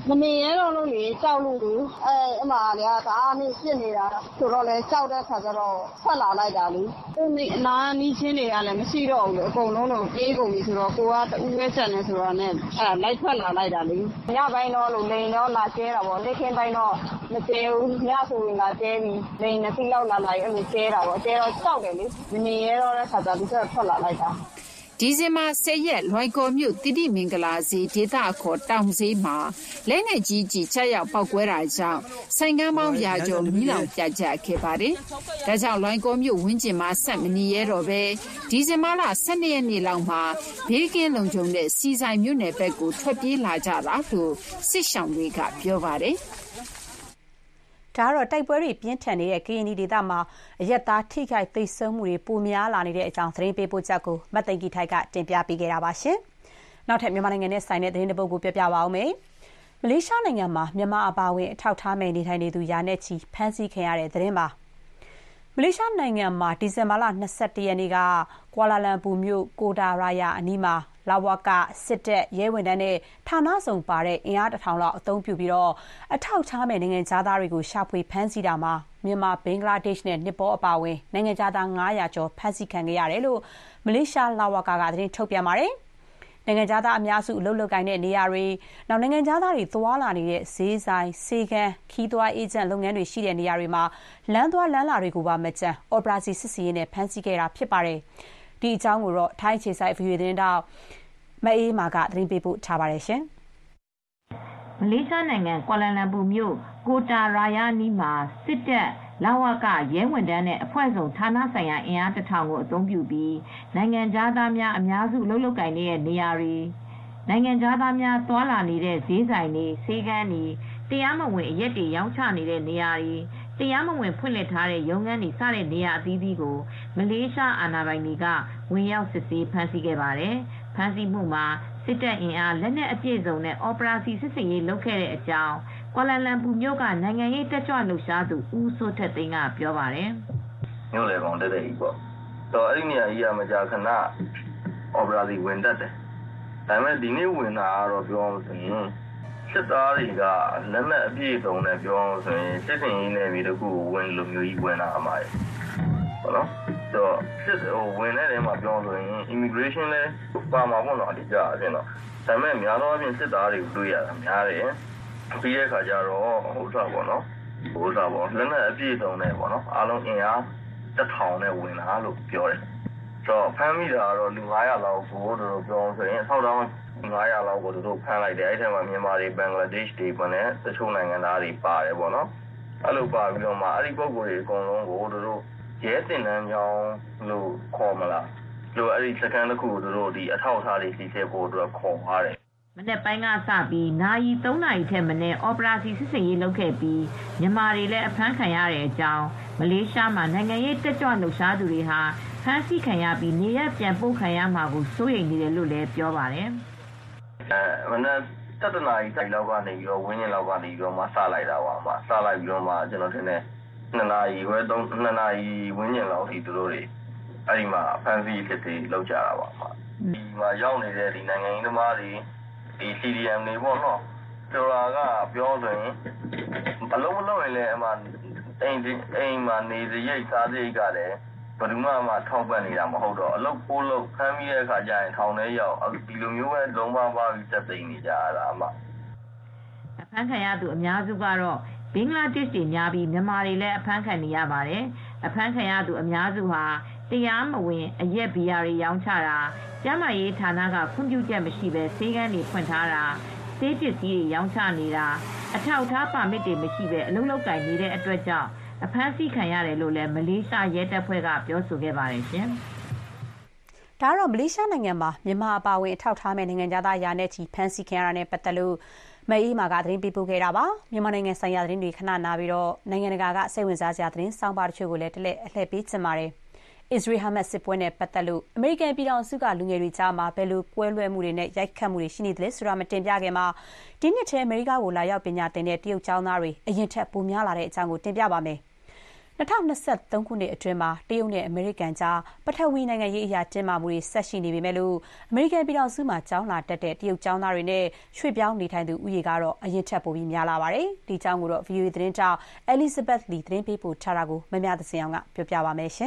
မနေရတော့လို့လေကြောက်လို့လေအဲအမလေးကဒါအနည်းဖြစ်နေတာဆိုတော့လေကြောက်တဲ့ခါကျတော့ထွက်လာလိုက်တာလေသူနေအနာနီးချင်းတွေကလည်းမရှိတော့ဘူးလေအကုန်လုံးတော့ပြေးကုန်ပြီဆိုတော့ကိုကတူးဝဲချက်နေဆိုတော့နဲ့အဲလိုက်ထွက်လာလိုက်တာလေညပိုင်းတော့လို့လိန်တော့လာကျဲတာပေါ့လက်ခင်းပိုင်းတော့မကျဲဘူးညဆိုရင်လာကျဲပြီးလိန်နှစ်စီးလောက်လာလိုက်အဲ့လိုကျဲတာပေါ့ကျဲတော့ကြောက်တယ်လေမနေရတော့တဲ့ခါကျသူကထွက်လာလိုက်တာဒီဇင်ဘာဆယ်ရက်လွိုင်ကော်မြို့တိတိမင်္ဂလာဈေးဒေသအခေါ်တောင်ဈေးမှာလက်နဲ့ကြီးကြီးချက်ရောက်ပောက်ကွဲတာကြောင့်ဆိုင်ကမ်းပေါင်းရာကျော်မီးလောင်ပြတ်ကျခဲ့ပါတယ်။ဒါကြောင့်လွိုင်ကော်မြို့ဝင်းကျင်မှာဆက်မနေရတော့ပဲဒီဇင်ဘာလဆယ်နှစ်ရက်နေ့လောက်မှာဘေးကင်းလုံခြုံတဲ့စီဆိုင်မြို့နယ်ဘက်ကိုထွက်ပြေးလာကြတာလို့စစ်ရှောင်တွေကပြောပါတယ်။ဒါကတော့တိုက်ပွဲတွေပြင်းထန်နေတဲ့ကရင်နီဒေသမှာအရက်သားထိခိုက်သိမ်းဆုံးမှုတွေပိုများလာနေတဲ့အကြောင်းသတင်းပေးပို့ချက်ကိုမတ်သိင်ကြီးထိုက်ကတင်ပြပေးခဲ့တာပါရှင်။နောက်ထပ်မြန်မာနိုင်ငံနဲ့ဆိုင်တဲ့သတင်းတစ်ပုဒ်ကိုပြောပြပါအောင်မယ်။မလေးရှားနိုင်ငံမှာမြန်မာအပါအဝင်အထောက်ထားမဲ့နေထိုင်နေသူရာနဲ့ချီဖမ်းဆီးခံရတဲ့သတင်းပါ။မလေးရှားနိုင်ငံမှာဒီဇင်ဘာလ၂၁ရက်နေ့ကကွာလာလမ်ပူမြို့ကိုတာရာယာအနီးမှာလာဝကစစ်တပ်ရဲဝန်ထမ်းနဲ့ဌာနဆောင်ပါတဲ့အင်အားတစ်ထောင်လောက်အသုံးပြုပြီးတော့အထောက်ထားမဲ့နိုင်ငံသားတွေကိုရှာဖွေဖမ်းဆီးတာမှာမြန်မာဘင်္ဂလားဒေ့ရှ်နဲ့နှစ်ပေါ်အပါအဝင်နိုင်ငံသား၅၀၀ကျော်ဖမ်းဆီးခံခဲ့ရတယ်လို့မလေးရှားလာဝကကသတင်းထုတ်ပြန်ပါတယ်။နိုင်ငံသားအများစုအလုပ်လုပ်ကိုင်တဲ့နေရာတွေနောက်နိုင်ငံသားတွေသွားလာနေတဲ့ဈေးဆိုင်စေကန်းခီးသွွားအေဂျင့်လုပ်ငန်းတွေရှိတဲ့နေရာတွေမှာလမ်းသွားလမ်းလာတွေကိုပါမကြမ်းအော်ပရာစီစစ်စီရေးနဲ့ဖမ်းဆီးခဲ့တာဖြစ်ပါတယ်။ဒီအကြောင်းကိုတော့ထိုင်းခြေဆိုင် ဗီအိုအေ သတင်းတောက်မအေးမာကသတင်းပေးပို့ထားပါတယ်ရှင်။မလေးရှားနိုင်ငံကွာလာလမ်ပူမြို့ကိုတာရာယာနီးမှာစစ်တပ်လာဝကရဲဝန်ထမ်းနဲ့အဖွဲ့စုံဌာနဆိုင်ရာအင်အားတစ်ထောင်ကိုအသုံးပြုပြီးနိုင်ငံသားများအများစုလှုပ်လှုပ်ကိုင်နေတဲ့နေရာတွေနိုင်ငံသားများသွားလာနေတဲ့ဈေးဆိုင်တွေဆေးကန်းတွေတရားမဝင်အရက်တွေရောင်းချနေတဲ့နေရာတွေတရားမဝင်ဖွင့်လှစ်ထားတဲ့ရုံးခန်းတွေစတဲ့နေရာအသီးသီးကိုမလေးရှားအာဏာပိုင်တွေကဝင်ရောက်စစ်ဆေးဖမ်းဆီးခဲ့ပါတယ်။ဖမ်းဆီးမှုမှာစစ်တပ်အင်အားလက်နက်အပြည့်စုံနဲ့အော်ပရာစီစစ်ဆေးရေးလုပ်ခဲ့တဲ့အကြောင်းကွာလာလမ်ပူမြို့ကနိုင်ငံရေးတက်ကြွလှုပ်ရှားသူဦးစိုးထက်သိန်းကပြောပါတယ်။မြို့လေကောင်တက်တဲ့ကြီးပေါ့။တော့အဲ့ဒီနေရာကြီးကမကြာခဏအော်ပရာစီဝင်တတ်တယ်။ဒါပေမဲ့ဒီနေ့ဝင်တာကတော့ပြောအောင်ဆိုရင်စစ်သားတွေကလက်နက်အပြည့်စုံနဲ့ပြောအောင်ဆိုရင်စစ်စင်ရေးနယ်မြေတစ်ခုကိုဝင်လိုမျိုးကြီးဝင်လာအမှား။ဟုတ်နော်။တော့စစ်ဟိုဝင်တဲ့နေရာမှာပြောအောင်ဆိုရင် immigration လဲပါမှာပေါ့နော်အတိအကျအပြင်တော့ဒါပေမဲ့များသောအားဖြင့်စစ်သားတွေကိုတွေ့ရတာများတယ်။ပြီးတဲ့အခါကျတော့ဟိုစားပေါ့နော်ဟိုစားပေါ့လက်နက်အပြည့်စုံနဲ့ပေါ့နော်အားလုံးအင်အားတစ်ထောင်နဲ့ဝင်လာလို့ပြောတယ်ဆိုတော့ဖမ်းမိတာကတော့လူ၅၀၀လောက်ကိုတို့ပြောဆိုရင်အထောက်အထား၅၀၀လောက်ကိုတို့ဖမ်းလိုက်တယ်အဲ့ထက်မှာမြန်မာတွေဘင်္ဂလားဒေ့ရှ်တွေပေါ့နဲ့တချို့နိုင်ငံသားတွေပါတယ်ပေါ့နော်အဲ့လိုပါပြီးတော့မှအဲ့ဒီပုံကိုယ်တွေအကုန်လုံးကိုတို့ရဲတင်တန်းကြောင်းလို့ခေါ်မလားလို့အဲ့ဒီစကန်တစ်ခုကိုတို့ဒီအထောက်အထားတွေစီစစ်ဖို့တို့ခေါ်ပါတယ်မနေ့ပိုင်းကစပြီးနိုင်သုံးနာရီထက်မနည်းအော်ပရာစီစစ်ဆေးရေးလုပ်ခဲ့ပြီးမြန်မာတွေလည်းအဖမ်းခံရတဲ့အကြောင်းမလေးရှားမှာနိုင်ငံရေးတက်ကြွလှုပ်ရှားသူတွေဟာဖမ်းဆီးခံရပြီးနေရပြန်ပို့ခံရမှာကိုစိုးရိမ်နေတယ်လို့လည်းပြောပါတယ်။အဲမနေ့တတနာရီတိုင်လောက်ကနေပြီးတော့ဝင်းရင်လောက်ကနေပြီးတော့မှစလိုက်တာပါမှာစလိုက်ပြီးတော့မှကျွန်တော်ထင်တယ်နှစ်နာရီခွဲသုံးနှစ်နာရီဝင်းရင်လောက်ထိသူတို့တွေအဲ့ဒီမှာဖမ်းဆီးဖြစ်ပြီးလောက်ကြတာပါမှာဒီမှာရောက်နေတဲ့ဒီနိုင်ငံရေးသမားတွေဒီ စီ ဒီ အမ် တွေပေါ့နော်ပြောတာကပြောဆိုရင်ဘလုံးမလုံးရင်လည်းအမှအိမ်အိမ်မှာနေစရိတ်စားစရိတ်ကလည်းဘယ်သူမှမထောက်ပံ့နေတာမဟုတ်တော့အလုပ်ပိုးလုပ်ဖမ်းပြီးတဲ့အခါကျရင်ထောင်ထဲရောက်ဒီလိုမျိုးပဲလုံးဝပါပြီးတက်သိမ်းနေကြတာအမှအဖမ်းခံရသူအများစုကတော့ဘင်္ဂလားဒေ့ရှ်တွေများပြီးမြန်မာတွေလည်းအဖမ်းခံနေရပါတယ်အဖမ်းခံရသူအများစုဟာတရားမဝင်အရက်ဘီယာတွေရောင်းချတာကျန်းမာရေးဌာနကခွင့်ပြုချက်မရှိဘဲဆေးကန်းတွေဖွင့်ထားတာဆေးပစ္စည်းတွေရောင်းချနေတာအထောက်အထားပါမစ်တွေမရှိဘဲအလုပ်လုပ်ကိုင်နေတဲ့အတွက်ကြောင့်အဖမ်းဆီးခံရတယ်လို့လည်းမလေးရှားရဲတပ်ဖွဲ့ကပြောဆိုခဲ့ပါတယ်ရှင်။ဒါကတော့မလေးရှားနိုင်ငံမှာမြန်မာအပါအဝင်အထောက်ထားမဲ့နိုင်ငံသားရာနဲ့ချီဖမ်းဆီးခံရတာနဲ့ပတ်သက်လို့မအေးမာကသတင်းပေးပို့ခဲ့တာပါမြန်မာနိုင်ငံဆိုင်ရာသတင်းတွေခဏနာပြီးတော့နိုင်ငံတကာကစိတ်ဝင်စားစရာသတင်းစောင့်ပါတချို့ကိုလည်းတလက်အလှည့်ပေးချင်ပါတယ်အစ္စရေးဟာမတ်စစ်ပွဲနဲ့ပတ်သက်လို့အမေရိကန်ပြည်ထောင်စုကလူငယ်တွေကြားမှာဘယ်လိုကွဲလွဲမှုတွေနဲ့ရိုက်ခတ်မှုတွေရှိနေသလဲဆိုတာမတင်ပြခင်မှာဒီနှစ်ထဲအမေရိကကိုလာရောက်ပညာသင်တဲ့တရုတ်ကျောင်းသားတွေအရင်ထက်ပိုများလာတဲ့အကြောင်းကိုတင်ပြပါမယ်၂၀၂၃ ခုနှစ်အတွင်းမှာတရုတ်နဲ့အမေရိကန်ကြားပထဝီနိုင်ငံရေးအရာတင်းမာမှုတွေဆက်ရှိနေပေမဲ့လို့အမေရိကန်ပြည်ထောင်စုမှာကျောင်းလာတက်တဲ့တရုတ်ကျောင်းသားတွေနဲ့ရွှေ့ပြောင်းနေထိုင်သူဦးရေကတော့အရင်ထက်ပိုပြီးများလာပါတယ်။ဒီအကြောင်းကိုတော့ ဗွီအိုအေ သတင်းထောက် Elizabeth Lee သတင်းပေးပို့ထားတာကိုမမြသဇင်အောင်ကပြောပြပါမယ်။၂၀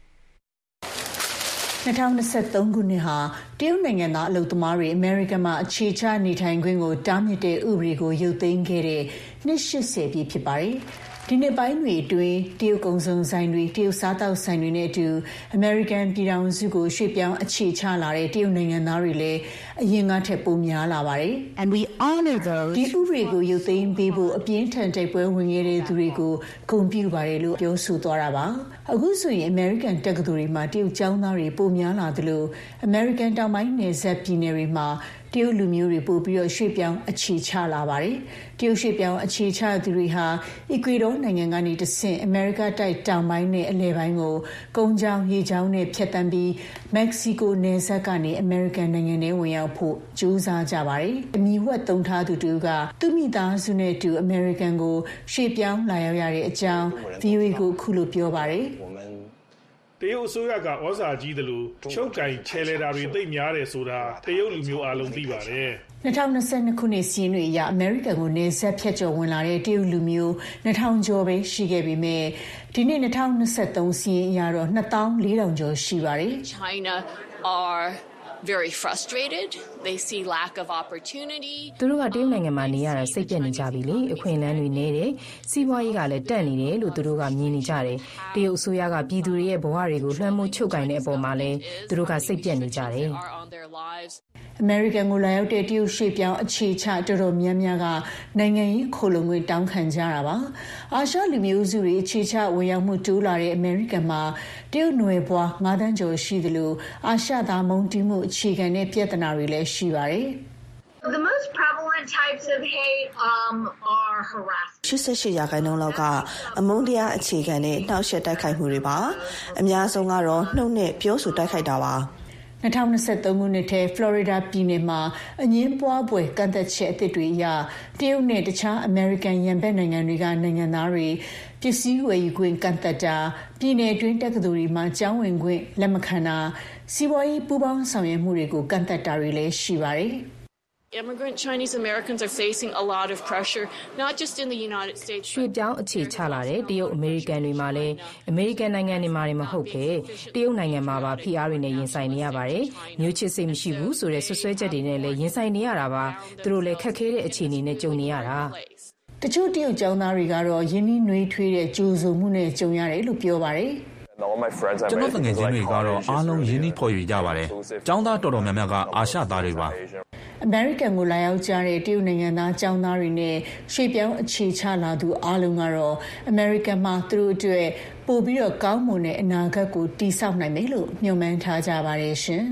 ၂၃ ခုနှစ်ဟာတရုတ်နိုင်ငံသားအလုပ်သမားတွေအမေရိကန်မှာအခြေချနေထိုင်ခွင့်ကိုတားမြစ်တဲ့ဥပဒေကိုရုပ်သိမ်းခဲ့တဲ့နှစ်၈၀ပြည့်ဖြစ်ပါတယ်။ဒီနှစ်ပိုင်းတွေအတွင်းတရုတ်ကုန်စုံဆိုင်တွေတရုတ်စားတောက်ဆိုင်တွေနဲ့အတူအမေရိကန်ပြည်ထောင်စုကိုရွှေ့ပြောင်းအခြေချလာတဲ့တရုတ်နိုင်ငံသားတွေလည်းအရင်ကထက်ပိုများလာပါတယ်။ And we honor those ဒီဥပဒေကိုရုပ်သိမ်းပေးဖို့အပြင်းထန်တိုက်ပွဲဝင်ခဲ့တဲ့သူတွေကိုဂုဏ်ပြုပါတယ်လို့ပြောဆိုသွားတာပါ။အခုဆိုရင်အမေရိကန်တက္ကသိုလ်တွေမှာတရုတ်ကျောင်းသားတွေပိုများလာသလိုအမေရိကန်တောင်ပိုင်းနယ်စပ်ပြည်နယ်တွေမှာတရုတ်လူမျိုးတွေပို့ပြီးတော့ရွှေ့ပြောင်းအခြေချလာပါတယ်။တရုတ်ရွှေ့ပြောင်းအခြေချသူတွေဟာအီကွေဒေါနိုင်ငံကနေတဆင့်အမေရိကတိုက်တောင်ပိုင်းနဲ့အလယ်ပိုင်းကိုကုန်းကြောင်းရေကြောင်းနဲ့ဖြတ်တန်းပြီးမက္ကဆီကိုနယ်စပ်ကနေအမေရိကန်နိုင်ငံထဲဝင်ရောက်ဖို့ကြိုးစားကြပါတယ်။အမည်ဝှက်သုံးထားသူတူကသူ့မိသားစုနဲ့တူအမေရိကန်ကိုရွှေ့ပြောင်းလာရောက်ရတဲ့အကြောင်း ဗွီအိုအေ ကိုခုလိုပြောပါတယ်။တရုတ်အစိုးရကဩဇာကြီးတယ်လို့ချုပ်ကင်ချဲလဲတာတွေသိများတယ်ဆိုတာတရုတ်လူမျိုးအားလုံးသိပါတယ်၂၀၂၂ခုနှစ်စီးရင်တွေအရအမေရိကန်ကိုနေဆက်ဖြတ်ကျော်ဝင်လာတဲ့တရုတ်လူမျိုးနှစ်ထောင်ကျော်ပဲရှိခဲ့ပေမဲ့ဒီနေ့၂၀၂၃စီးရင်အရတော့နှစ်သောင်းလေးထောင်ကျော်ရှိပါတယ် China are very frustrated. They see lack of opportunity. သူတို့ကတရုတ်နိုင်ငံမှာနေရတာစိတ်ပြက်နေကြပြီလေအခွင့်အလမ်းတွေနေတယ်စီးပွားရေးကလည်းတက်နေတယ်လို့သူတို့ကမြင်နေကြတယ်တရုတ်အစိုးရကပြည်သူတွေရဲ့ဘဝတွေကိုလွှမ်းမိုးချုပ်ကင်တဲ့အပေါ်မှာလည်းသူတို့ကစိတ်ပြက်နေကြတယ်အမေရိကန်ကိုလာရောက်တဲ့တရုတ်ရွှေ့ပြောင်းအခြေချတော်တော်များများကနိုင်ငံရေးခိုလုံငွေတောင်းခံကြတာပါအာရှလူမျိုးစုတွေအခြေချဝင်ရောက်မှုတိုးလာတဲ့အမေရိကန်မှာတရုတ်နွယ်ဘွားငါးသန်းကျော်ရှိသလိုအာရှသားမုန်းတီးမှုအခြေခံတဲ့ပြဿနာတွေလည်းရှိပါတယ် The most prevalent types of hate um are harassment. ရှစ်ဆယ့်ရှစ်ရာခိုင်နှုန်းလောက်ကအမုန်းတရားအခြေခံတဲ့နှောက်ယှက်တိုက်ခိုက်မှုတွေပါအများဆုံးကတော့နှုတ်နဲ့ပြောဆိုတိုက်ခိုက်တာပါ၂၀၂၃ခုနှစ်ထဲဖလော်ရီဒါပြည်နယ်မှာအငင်းပွားပွဲကန့်သက်ချက်အသစ်တွေအရတရုတ်နဲ့တခြားအမေရိကန်ရန်ဘက်နိုင်ငံတွေကနိုင်ငံသားတွေပစ္စည်းဝယ်ယူခွင့်ကန့်သက်တာပြည်နယ်တွင်းတက္ကသိုလ်တွေမှာကျောင်းဝင်ခွင့်လက်မခံတာစီးပွားရေးပူးပေါင်းဆောင်ရွက်မှုတွေကိုကန့်သက်တာတွေလည်းရှိပါတယ် Immigrant Chinese Americans are facing a lot of pressure, not just in the United States. ရွှေ့ပြောင်းအခြေချလာတဲ့တရုတ်အမေရိကန်တွေမှာလည်းအမေရိကန်နိုင်ငံတွေမှာမဟုတ်ပဲတရုတ်နိုင်ငံမှာပါဖိအားတွေနဲ့ရင်ဆိုင်နေရပါတယ်။မျိုးချစ်စိတ်မရှိဘူးဆိုတဲ့ဆွဆွဲချက်တွေနဲ့လည်းရင်ဆိုင်နေရတာပါ။သူတို့လည်းခက်ခဲတဲ့အခြေအနေနဲ့ကြုံနေရတာ။တချို့တရုတ်ကျောင်းသားတွေကတော့ယင်းနှီးနှွေးထွေးတဲ့ကြိုးစုံမှုနဲ့ကြုံရတယ်လို့ပြောပါတယ်။ကျွန်တော်ငယ်ချင်းတွေကတော့အားလုံးရင်းနှီးဖော်ရွေကြပါတယ်။ကျောင်းသားတော်တော်များများကအာရှသားတွေပါ။အမေရိကန်ကိုလာရောက်ကြတဲ့တရုတ်နိုင်ငံသားကျောင်းသားတွေနဲ့ရွှေ့ပြောင်းအခြေချလာသူအားလုံးကတော့အမေရိကန်မှာသူတို့အတွက်ပိုပြီးတော့ကောင်းမွန်တဲ့အနာဂတ်ကိုတည်ဆောက်နိုင်မယ်လို့မျှော်မှန်းထားကြပါတယ်ရှင်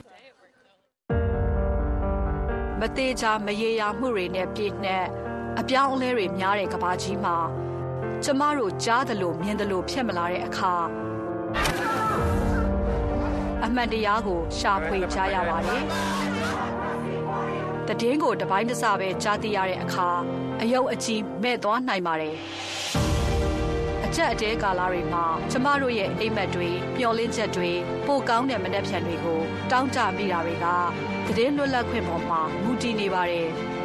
။မသေးချာမရေရာမှုတွေနဲ့ပြည့်နှက်အပြောင်းအလဲတွေများတဲ့ကမ္ဘာကြီးမှာကျမတို့ကြားသလိုမြင်သလိုဖြစ်မလာတဲ့အခါအမှန်တရားကိုရှာဖွေကြရပါတယ်။တည်င်းကိုတပိုင်းတစပဲကြားသိရတဲ့အခါအယုတ်အကြီးမဲ့သွားနိုင်ပါတယ်။အချက်အတဲကာလတွေမှာကျမတို့ရဲ့အိမ်မက်တွေမျှော်လင့်ချက်တွေပိုကောင်းတဲ့မနှက်ဖြန်တွေကိုတောင်းကြမိတာတွေကတည်င်းလွတ်လပ်ခွင့်ပေါ်မှာမူတည်နေပါတယ်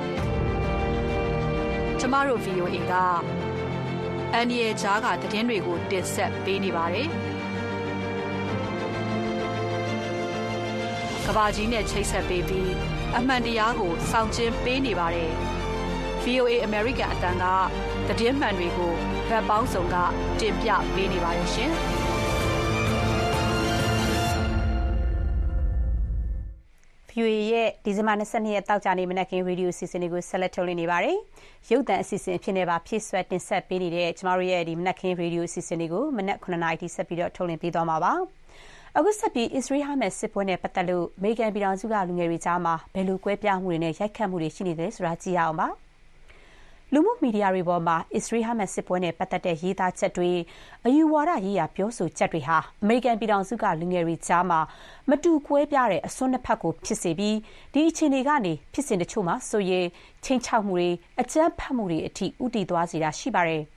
။ကျမတို့ ဗီအိုအေ ကအန်ဒီရဲ့ဂျားကတည်င်းတွေကိုတင်ဆက်ပေးနေပါတယ်။ကဘာကြီးနဲ့ချိတ်ဆက်ပေးပြီးအမှန်တရားကိုစောင့်ကျဉ်ပေးနေပါတယ်။ ဗီအိုအေ American အတန်းကသတင်းမှန်တွေကိုဗတ်ပေါင်းစုံကတင်ပြပေးနေပါတယ်ရှင်။ဗီအိုအေ ရဲ့ဒီဇင်ဘာ၂၂ရက်တောက်ကြနေမနက်ခင်းရေဒီယိုအစီအစဉ်တွေကိုဆက်လက်ထုတ်လွှင့်နေပါတယ်။ရုပ်သံအစီအစဉ်အဖြစ်နဲ့ပါဖြည့်ဆွတ်တင်ဆက်ပေးနေတဲ့ကျမတို့ရဲ့ဒီမနက်ခင်းရေဒီယိုအစီအစဉ်တွေကိုမနက်ခုနှစ်နာရီထိဆက်ပြီးတော့ထုတ်လွှင့်ပေးသွားမှာပါ။အခုဆက်ပြီးအစ္စရေးဟာမတ်စစ်ပွဲနဲ့ပတ်သက်လို့အမေရိကန်ပြည်ထောင်စုကလူငယ်တွေကြားမှာဘယ်လိုကွဲပြားမှုတွေနဲ့ရိုက်ခတ်မှုတွေရှိနေတယ်ဆိုတာကြည့်ရအောင်ပါလူမှုမီဒီယာတွေပေါ်မှာအစ္စရေးဟာမတ်စစ်ပွဲနဲ့ပတ်သက်တဲ့ရေးသားချက်တွေအယူဝါဒရေးရာပြောဆိုချက်တွေဟာအမေရိကန်ပြည်ထောင်စုကလူငယ်တွေကြားမှာမတူကွဲပြားတဲ့အစွန်းနှစ်ဖက်ကိုဖြစ်စေပြီးဒီအခြေအနေကနေဖြစ်စဉ်တချို့မှာဆိုရင်ချိန်ချောက်မှုတွေအကြမ်းဖက်မှုတွေအထိဥတီသွားစေတာရှိပါတယ်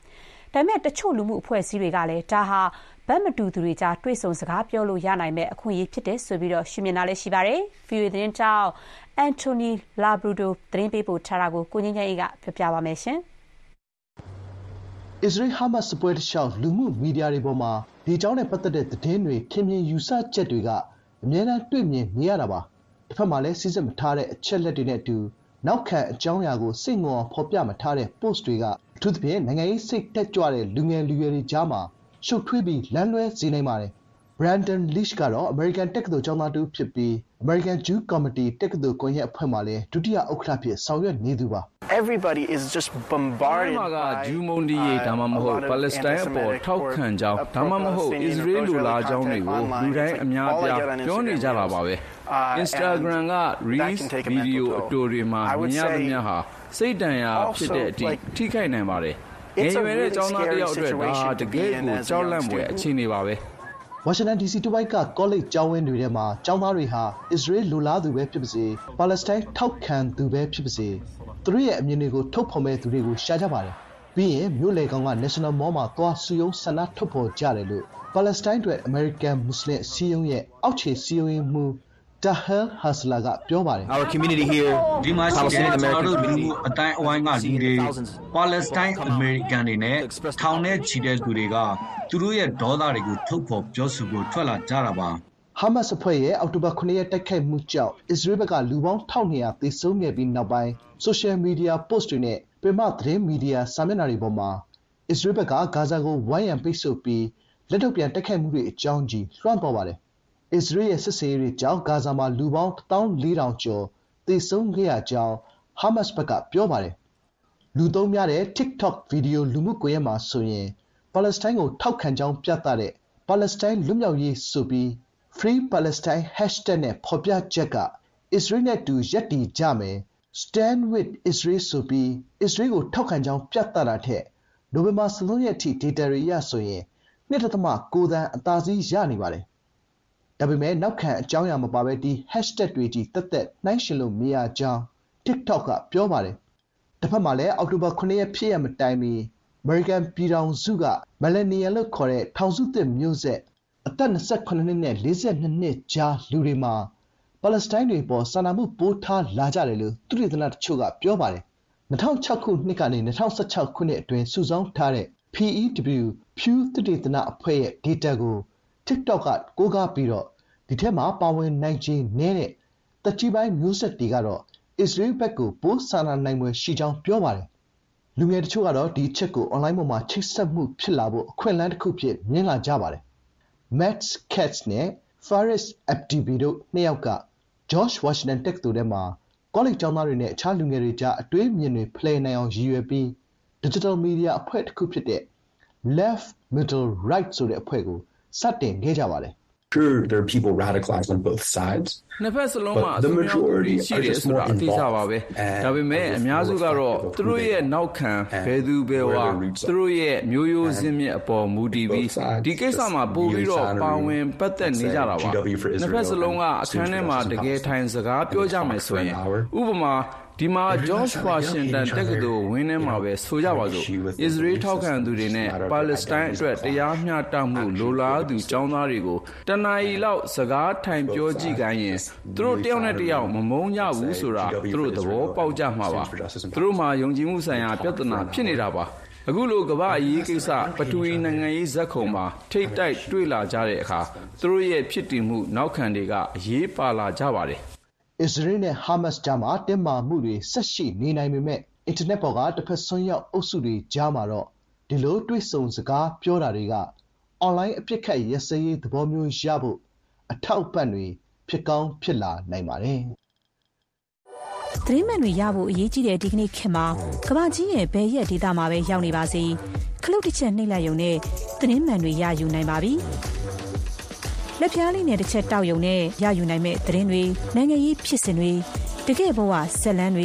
ဒါပေမဲ့တချို့လူမှုအဖွဲ့အစည်းတွေကလည်းဒါဟာဗတ်မတူသူတွေကြားတွေ့ဆုံစကားပြောလို့ရနိုင်မဲ့အခွင့်အရေးဖြစ်တယ်ဆိုပြီးတော့ရှုမြင်တာလည်းရှိပါတယ်။ ဗွီအိုအေ သတင်းတောက်အန်တိုနီလာဘရူဒိုသတင်းပေးပို့ထားတာကိုကိုငြိမ်းချမ်းအေးကပြောပြပါမယ်ရှင်။ အစ္စရေး-ဟာမတ်စ်ပွဲတလျှောက်လူမှုမီဒီယာတွေပေါ်မှာဒီအကြောင်းနဲ့ပတ်သက်တဲ့သတင်းတွေထင်မြင်ယူဆချက်တွေကအများအားတွေ့မြင်နေရတာပါ။တစ်ဖက်မှာလည်းစီစစ်မထားတဲ့အချက်လက်တွေနဲ့အတူနောက်ခံအကြောင်းအရာကိုစိတ်ငေါ်ဖော်ပြမထားတဲ့ post တွေကအထူးသဖြင့်နိုင်ငံရေးစိတ်တက်ကြွတဲ့လူငယ်လူရွယ်တွေကြားမှာရှုပ်ထွေးပြီးလမ်းလွဲစေနိုင်ပါတယ်။ Brandon Leach ကတော့အမေရိကန်တက္ကသိုလ်ကျောင်းသားတူဖြစ်ပြီးအမေရိကန်ဂျူးကော်မတီတက္ကသိုလ်ကွန်ရက်အဖွဲ့မှာလည်းဒုတိယဥက္ကဋ္ဌဖြစ်ဆောင်ရွက်နေသူပါ။ Everybody is just bombarded by ဂျူးမုန်းတီးရေးဒါမှမဟုတ်ပါလက်စတိုင်းအပေါ်ထောက်ခံကြောင်းဒါမှမဟုတ်အစ္စရေးလူလားကြောင်းတွေကိုလူတိုင်းအများအပြားပြောနေကြတာပါပဲ။ Instagram က Reels ဗီဒီယိုအတူတွေမှာမြင်ရသမျှဟာစိတ်တန်ရာဖြစ်တဲ့အထိထိခိုက်နိုင်ပါတယ်။ငယ်ရွယ်တဲ့ကျောင်းသားတစ်ယောက်အတွက်ဒါတကယ်ကိုကြောက်လန့်ဖွယ်အခြေအနေပါပဲ။ဝါရှင်တန် ဒီစီ တဝိုက်ကကောလိပ်ကျောင်းဝင်းတွေထဲမှာကျောင်းသားတွေဟာအစ္စရေးလိုလားသူပဲဖြစ်ပါစေပါလက်စတိုင်းထောက်ခံသူပဲဖြစ်ပါစေသူတို့ရဲ့အမြင်တွေကိုထုတ်ဖော်မဲ့သူတွေကိုရှာကြပါတယ်။ပြီးရင်မြို့လေကောင်က National Mall မှာသွားစုယုံဆန္ဒထုတ်ဖော်ကြတယ်လို့ပါလက်စတိုင်းတွေအမေရိကန်မွတ်စလင်အစည်းအရုံးရဲ့အောက်ခြေစည်းရုံးရေးမှူးTahel Hasla ကပြောပါတယ်။ Our community here ဒီမှာရှိတဲ့ကျွန်တော်တို့လူမှုအတိုင်းအဝိုင်းကလူတွေပါလက်စတိုင်းအမေရိကန်တွေနဲ့ထောင်နဲ့ချီတဲ့သူတွေကသူတို့ရဲ့ဒေါသတွေကိုထုတ်ဖော်ပြောဆိုဖို့ထွက်လာကြတာပါ။ Hamas အဖွဲ့ရဲ့အောက်တိုဘာခုနှစ်ရက်တိုက်ခိုက်မှုကြောင့်အစ္စရေးဘက်ကလူပေါင်းတစ်ထောင်နှစ်ရာသေဆုံးခဲ့ပြီးနောက်ပိုင်း social media post တွေနဲ့ပင်မသတင်းမီဒီယာစာမျက်နှာတွေပေါ်မှာအစ္စရေးဘက်ကဂါဇာကိုဝိုင်းရံပိတ်ဆို့ပြီးလက်ထုတ်ပြန်တိုက်ခိုက်မှုတွေအကြောင်းကြီးလွှမ်းပေါ်ပါတယ်။အစ္စရေးရဲ့စစ်ဆင်ရေးတွေကြောင့်ဂါဇာမှာလူပေါင်းတစ်သောင်းလေးထောင်ကျော်သေဆုံးခဲ့ရကြောင်း Hamas ဘက်ကပြောပါတယ်။လူသုံးများတဲ့ TikTok ဗီဒီယိုလူမှုကွန်ရက်မှာဆိုရင်ပါလက်စတိုင်းကိုထောက်ခံကြောင်းပြသတဲ့ပါလက်စတိုင်းလွတ်မြောက်ရေးဆိုပြီး Free Palestine hashtag နဲ့ဖော်ပြချက်ကအစ္စရေးနဲ့တူရပ်တည်ကြမယ် Stand with Israel ဆိုပြီးအစ္စရေးကိုထောက်ခံကြောင်းပြသတာထက်နိုဝင်ဘာဆယ်သုံးရက်အထိ data တွေအရဆိုရင် နှစ်ဒသမကိုး သန်းအသာစီးရနေပါတယ်။ဒါပေမဲ့နောက်ခံအကြောင်းအရာမပါဘဲဒီ hashtag တွေကြီးတက်တက်နှိုင်းယှဉ်လို့မရကြောင်း TikTok ကပြောပါတယ်။တစ်ဖက်မှာလည်းအောက်တိုဘာခုနှစ်ရက်ဖြစ်ရမတိုင်မီအမေရိကန်ပြည်ထောင်စုကမယ်လနီယန်လို့ခေါ်တဲ့ထောင်စုသစ်မျိုးဆက်အသက်၂၇နှစ်နဲ့၄၂နှစ်ကြားလူတွေမှာပါလက်စတိုင်းတွေပေါ်စာနာမှုပိုးထားလာကြတယ်လို့သုတေသနတချို့ကပြောပါတယ်။၂၀၀၆ခုနှစ်ကနေ၂၀၁၆ခုနှစ်အတွင်းစုဆောင်းထားတဲ့ P E W Pew သုတေသနအဖွဲ့ရဲ့ data ကို TikTok ကကိုးကားပြီးတော့ဒီထဲမှာပါဝင်နိုင်ခြင်းနည်းတဲ့သက်ကြီးပိုင်းမျိုးဆက်တွေကတော့အစ္စရေးဘက်ကိုပိုးစာနာနိုင်ွယ်ရှိကြောင်းပြောပါတယ်။လူငယ်တချို့ကတော့ဒီအချက်ကို online ပေါ်မှာချိတ်ဆက်မှုဖြစ်လာဖို့အခွင့်အလမ်းတစ်ခုဖြစ်မြင်လာကြပါတယ်။ Matt Katz နဲ့ Faris Abdibi တို့နှစ်ယောက်က George Washington တက္ကသိုလ်ထဲမှာကောလိပ်ကျောင်းသားတွေနဲ့အခြားလူငယ်တွေကြားအတွေးအမြင်တွေဖလှယ်နိုင်အောင်ရည်ရွယ်ပြီး digital media အဖွဲ့တစ်ခုဖြစ်တဲ့ Left Middle Right ဆိုတဲ့အဖွဲ့ကိုစတင်ခဲ့ကြပါတယ်။ Sure, there are people radicalized on both sides. နှစ်ဖက်စလုံးမှာအစွန်းရောက်သူရှိတယ်ဆိုတာအသိကြပါပဲ။ဒါပေမဲ့အများစုကတော့သူတို့ရဲ့နောက်ခံဘယ်သူဘယ်ဝါသူတို့ရဲ့မျိုးရိုးစင်းမြစ်အပေါ်မူတည်ပြီးဒီကိစ္စမှာပို့ပြီးတော့ပါဝင်ပတ်သက်နေကြတာပါ။နှစ်ဖက်စလုံးကအခန်းထဲမှာတကယ်ထိုင်စကားပြောကြမယ်ဆိုရင်ဥပမာဒီမှာ George Washington တက္ကသိုလ်ဝင်းထဲမှာပဲဆိုကြပါစို့အစ္စရေးထောက်ခံသူတွေနဲ့ပါလက်စတိုင်းအတွက်တရားမျှတမှုလိုလားသူចောင်းသားတွေကိုတနာရီလောက်စကားထိုင်ပြောကြည့်ခိုင်းရင်သူတို့တယောက်နဲ့တယောက်မမုန်းကြဘူးဆိုတာသူတို့သဘောပေါက်ကြမှာပါသူတို့မှာယုံကြည်မှုဆိုင်ရာပြဿနာဖြစ်နေတာပါအခုလိုကမ္ဘာအရေးကိစ္စပထဝီနိုင်ငံရေးဇက်ခုံမှာထိတ်တိုက်တွေ့လာကြတဲ့အခါသူတို့ရဲ့ဖြစ်တည်မှုနောက်ခံတွေကအရေးပါလာကြပါတယ်အစ္စရေးနဲ့ဟာမတ်စ်ကြားမှာတင်းမာမှုတွေဆက်ရှိနေနိုင်ပေမဲ့အင်တာနက်ပေါ်ကတစ်ဖက်ဆွမ်းရောက်အုပ်စုတွေကြားမှာတော့ဒီလိုတွေ့ဆုံစကားပြောတာတွေကအွန်လိုင်းအပြစ်ခတ်ရစရေးသဘောမျိုးရဖို့အထောက်အပံ့တွေဖြစ်ကောင်းဖြစ်လာနိုင်ပါတယ်။သတင်းမှန်တွေရဖို့အရေးကြီးတဲ့ဒီကနေ့ခေတ်မှာကမ္ဘာကြီးရဲ့ဘယ်ရက်ဒေသမှာပဲရောက်နေပါစေခလုတ်တစ်ချက်နှိပ်လိုက်ရုံနဲ့သတင်းမှန်တွေရယူနိုင်ပါပြီ။လက်ပြားလေးနဲ့တစ်ချက်တောက်ယုံနဲ့ရယူနိုင်မဲ့သတင်းတွေနိုင်ငံရေးဖြစ်စဉ်တွေတကယ့်ဘဝဇက်လန်းတွေ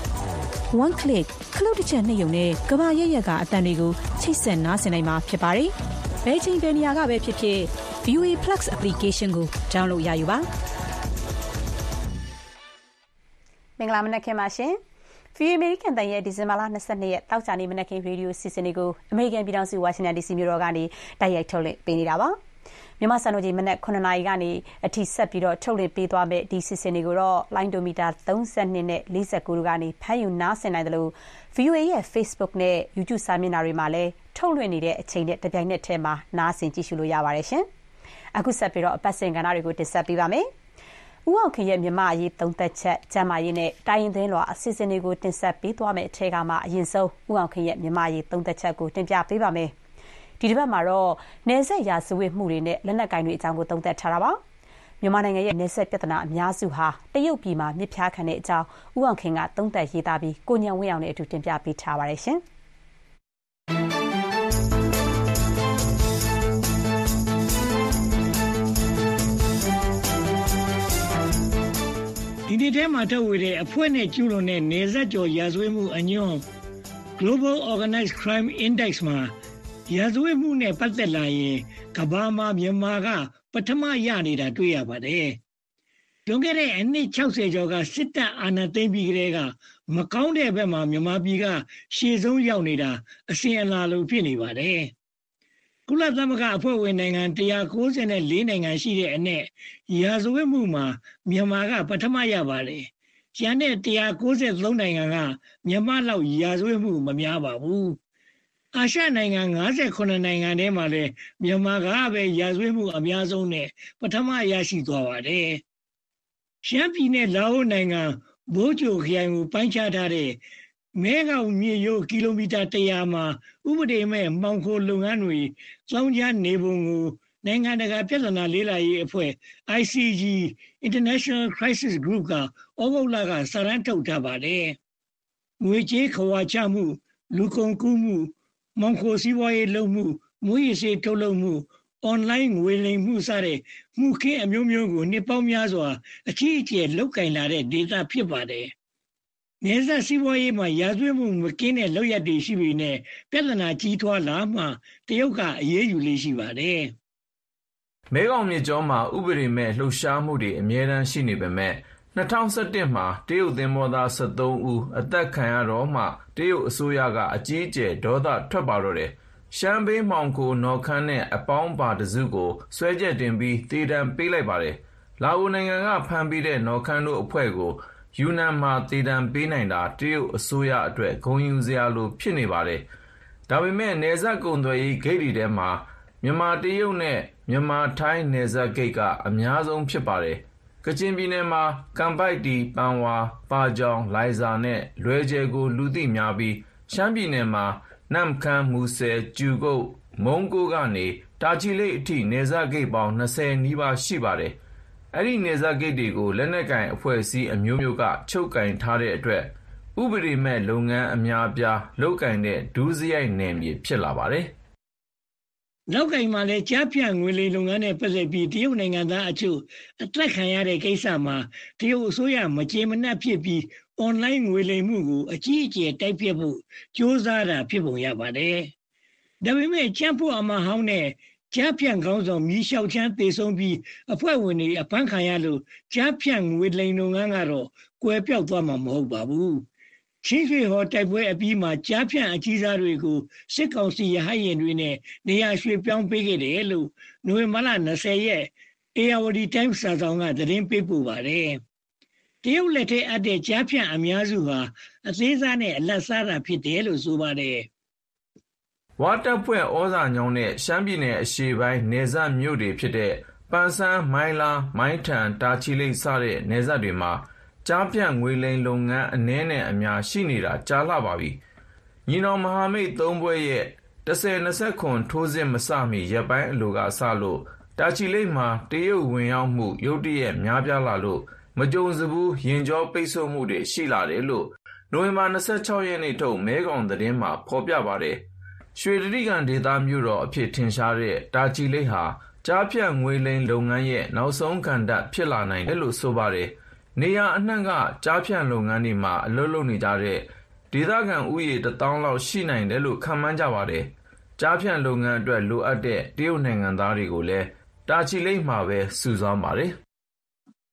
one click ခလုတ်တစ်ချက်နှိပ်ယုံနဲ့ကမ္ဘာရဲ့ရက်ကအတန်တွေကိုချိတ်ဆက်နားဆင်နိုင်မှာဖြစ်ပါတယ်။ဘယ်ချိန်ဘယ်နေရာကပဲဖြစ်ဖြစ် ဗီ အို အေ Plus application ကို download ရယူပါ။မင်္ဂလာမနက်ခင်းပါရှင်။ဗီအိုအေ အမေရိကန်အသံရဲ့ဒီဇင်ဘာလ၂၂ရက်တောက်ကြနေမနက်ခင်းရေဒီယိုစီစဉ်တွေကိုအမေရိကန်ပြည်ထောင်စုဝါရှင်တန်ဒီစီမြို့တော်ကနေတိုက်ရိုက်ထုတ်လွှင့်ပေးနေတာပါ။မြန်မာစံတော်ချိန်မနက်ခုနှစ်နာရီကနေအထိဆက်ပြီးတော့ထုတ်လွှင့်ပေးသွားမယ့်ဒီစီစဉ်တွေကိုတော့လိုင်းဒိုမီတာ၃၂နဲ့၄၉တို့ကနေဖမ်းယူနားဆင်နိုင်တယ်လို့ ဗီအိုအေ ရဲ့ Facebook နဲ့ YouTube စာမျက်နှာတွေမှာလည်းထုတ်လွှင့်နေတဲ့အချိန်နဲ့တပြိုင်နက်တည်းမှာနားဆင်ကြည့်ရှုလို့ရပါတယ်ရှင်။အခုဆက်ပြီးတော့အပတ်စဉ်ကဏ္ဍတွေကိုတင်ဆက်ပေးပါမယ်။ဦးအောင်ခင်ရဲ့မြန်မာအရေးသုံးသက်ချက်ကျမ်းမာရေးနဲ့တိုင်းရင်းသင်းလွှာအစီအစဉ်တွေကိုတင်ဆက်ပေးသွားမယ့်အထက်ကမှအရင်ဆုံးဦးအောင်ခင်ရဲ့မြန်မာအရေးသုံးသက်ချက်ကိုတင်ပြပေးပါမယ်။ဒီတစ်ပတ်မှာတော့နယ်စပ်ရာဇဝတ်မှုတွေနဲ့လက်နက်ကင်တွေအကြောင်းကိုသုံးသပ်ထားတာပါ။မြန်မာနိုင်ငံရဲ့နယ်စပ်ပြဿနာအများစုဟာတရုတ်ပြည်မှာမြစ်ဖျားခံတဲ့အကြောင်းဦးအောင်ခင်ကသုံးသပ်ရေးသားပြီးကိုညံဝင်းအောင်နဲ့အတူတင်ပြပေးထားပါတယ်ရှင်။ဒီနေ့ထဲမှာထုတ်ဝေတဲ့အဖွဲ့နဲ့ကျူးလွန်တဲ့နယ်စပ်ကျော်ရာဇဝတ်မှုအညွှန်း Global Organized Crime Index မှာရာဇဝတ်မှုနဲ့ပတ်သက်လာရင်ကမ္ဘာမှာမြန်မာကပထမရနေတာတွေ့ရပါတယ်။လွန်ခဲ့တဲ့အနှစ်၆၀ကျော်ကစစ်တပ်အာဏာသိမ်းပြီးကတည်းကမကောင်းတဲ့ဘက်မှာမြန်မာပြည်ကရှေ့ဆုံးရောက်နေတာအစဉ်အလာလိုဖြစ်နေပါတယ်။ကုလသမဂ္ဂအဖွဲ့ဝင်နိုင်ငံ၁၉၄နိုင်ငံရှိတဲ့အနက်ရာဇဝတ်မှုမှာမြန်မာကပထမရပါတယ်။ကျန်တဲ့၁၉၃နိုင်ငံကမြန်မာလောက်ရာဇဝတ်မှုမများပါဘူး။အာရှနိုင်ငံ၅၇နိုင်ငံထဲမှာလည်းမြန်မာကပဲရာဇဝတ်မှုအများဆုံးနဲ့ပထမရရှိသွားပါတယ်။ရှမ်းပြည်နယ်လာအိုနိုင်ငံဘိုးကျိုခရိုင်ကိုပိုင်းခြားထားတဲ့မဲခေါင်မြစ်ရိုးကီလိုမီတာ၁၀၀မှာဥပဒေမဲ့မှောင်ခိုလုပ်ငန်းတွေစောင်းကြားနေပုံကိုနိုင်ငံတကာပြည်ထနာလေးလာရေးအဖွဲ့ I C G International Crisis Group ကဩဂုတ်လကစာရန်ထုတ်ထားပါတယ်။ငွေကြေးခဝါချမှုလူကုန်ကူးမှုမောင်ခိုစီးပွားရေးလုပ်မှုမွေးရည်စေထုတ်လုပ်မှုအွန်လိုင်းငွေလိမ်မှုစတဲ့မှုခင်းအမျိုးမျိုးကိုနှစ်ပေါင်းများစွာအကြီးအကျယ်လုတ်ကင်လာတဲ့ဒေသဖြစ်ပါတယ်။နယ်စပ်စီးပွားရေးမှာရာဇဝတ်မှုမကင်းတဲ့လုပ်ရက်တွေရှိပြီးနဲ့ပြဿနာကြီးထွားလာမှတရုတ်ကအရေးယူလေးရှိပါတယ်။မဲခေါင်မြစ်ကြောမှာဥပဒေမဲ့လှုပ်ရှားမှုတွေအမြဲတမ်းရှိနေပေမဲ့၂၀၁၁မှာတရုတ်သင်္ဘောသား၁၃ဦးအသက်ခံရတော့မှတရုတ်အစိုးရကအကြီးအကျယ်ဒေါသထွက်ပါတော့တယ်။ရှမ်းဘိန်းမှောင်ခိုနော်ခမ်းနဲ့အပေါင်းပါတစုကိုဆွဲချက်တင်ပြီးသေဒဏ်ပေးလိုက်ပါတယ်။လာအိုနိုင်ငံကဖမ်းပြီးတဲ့နော်ခမ်းတို့အဖွဲ့ကိုယူနန်မှာသေဒဏ်ပေးနိုင်တာတရုတ်အစိုးရအတွက်ဂုဏ်ယူစရာလိုဖြစ်နေပါတယ်။ဒါပေမဲ့နယ်စပ်ကုန်သွယ်ရေးဂိတ်တွေထဲမှာမြန်မာတရုတ်နဲ့မြန်မာထိုင်းနယ်စပ်ဂိတ်ကအများဆုံးဖြစ်ပါတယ်။ကချင်ပြည်နယ်မှာကန်ပိုက်တီ၊ပန်ဝါ၊ပါကြောင်၊လိုင်ဇာနဲ့လွယ်ဂျယ်ကိုလူသိများပြီးရှမ်းပြည်နယ်မှာနမ့်ခမ်း၊မူဆယ်၊ကြူကုတ်၊မုံးကိုးကနေတာချီလိတ်အထိနယ်စပ်ဂိတ်ပေါင်း၂၀နီးပါးရှိပါတယ်။အဲဒီနယ်စပ်ဂိတ်တွေကိုလက်နက်ကိုင်အဖွဲ့အစည်းအမျိုးမျိုးကချုပ်ကိုင်ထားတဲ့အတွက်ဥပဒေမဲ့လုပ်ငန်းအများအပြားလုပ်ကိုင်တဲ့ဒုစရိုက်နယ်မြေဖြစ်လာပါတယ်။လောက်ကင်မှာလည်းကြားဖြတ်ငွေလိမ်လုပ်ငန်းနဲ့ပတ်သက်ပြီးတရုတ်နိုင်ငံသားအချို့အသက်ခံရတဲ့ကိစ္စမှာတရုတ်အစိုးရမကြေမနပ်ဖြစ်ပြီးအွန်လိုင်းငွေလိမ်မှုကိုအကြီးအကျယ်တိုက်ဖျက်ဖို့ကြိုးစားတာဖြစ်ပုံရပါတယ်။ဒါပေမဲ့ကျန်းဖို့အမဟောင်းနဲ့ကြားဖြတ်ခေါင်းဆောင်မြီးလျှောက်ချမ်းသေဆုံးပြီးအဖွဲ့ဝင်တွေအဖမ်းခံရလို့ကြားဖြတ်ငွေလိမ်လုပ်ငန်းကတော့ကွယ်ပြောက်သွားမှာမဟုတ်ပါဘူး။ချင်းရွှေဟော်တိုက်ပွဲအပြီးမှာကြားဖြတ်အကြီးစားတွေကိုစစ်ကောင်စီရဟတ်ယာဉ်တွေနဲ့နေရာရွှေ့ပြောင်းပေးခဲ့တယ်လို့နိုဝင်ဘာလ၂၀ရက်အေယာဝတီတိုင်းစာဆောင်ကသတင်းပေးပို့ပါတယ်။တရုတ်လက်ထက်အပ်တဲ့ကြားဖြတ်အများစုဟာအသေးစားနဲ့အလတ်စားတာဖြစ်တယ်လို့ဆိုပါတယ်။ဝါတပ်ဖွဲ့ဩဇာညောင်းတဲ့ရှမ်းပြည်နယ်အရှေ့ပိုင်းနယ်စပ်မြို့တွေဖြစ်တဲ့ပန်ဆန်း၊မိုင်းလား၊မိုင်းထန်၊တာချီလိတ်စတဲ့နယ်စပ်တွေမှာကြားဖြတ်ငွေလိမ်လုပ်ငန်းအနည်းနဲ့အများရှိနေတာကြာလှပါပြီ။ညီနောင်မဟာမိတ်သုံးဖွဲ့ရဲ့၁၀၂၇ထိုးစစ်မစမီရက်ပိုင်းအလိုကစလို့တာချီလိတ်မှာတရုတ်ဝင်ရောက်မှုရုတ်တရက်များပြားလာလို့မကြုံစဖူးယာဉ်ကြောပိတ်ဆို့မှုတွေရှိလာတယ်လို့နိုဝင်ဘာ၂၆ရက်နေ့ထုတ်မဲခေါင်သတင်းမှာဖော်ပြပါတယ်။ရွှေတြိဂံဒေသမြို့တော်အဖြစ်ထင်ရှားတဲ့တာချီလိတ်ဟာကြားဖြတ်ငွေလိမ်လုပ်ငန်းရဲ့နောက်ဆုံးကဏ္ဍဖြစ်လာနိုင်တယ်လို့ဆိုပါတယ်။နေရာအနှံ့ကကြားဖြတ်လုပ်ငန်းတွေမှာအလုပ်လုပ်နေကြတဲ့ဒေသခံဦးရေတစ်သောင်းလောက်ရှိနိုင်တယ်လို့ခန့်မှန်းကြပါတယ်။ကြားဖြတ်လုပ်ငန်းအတွက်လိုအပ်တဲ့တရုတ်နိုင်ငံသားတွေကိုလည်းတာချီလိတ်မှာပဲစုဆောင်းပါတယ်။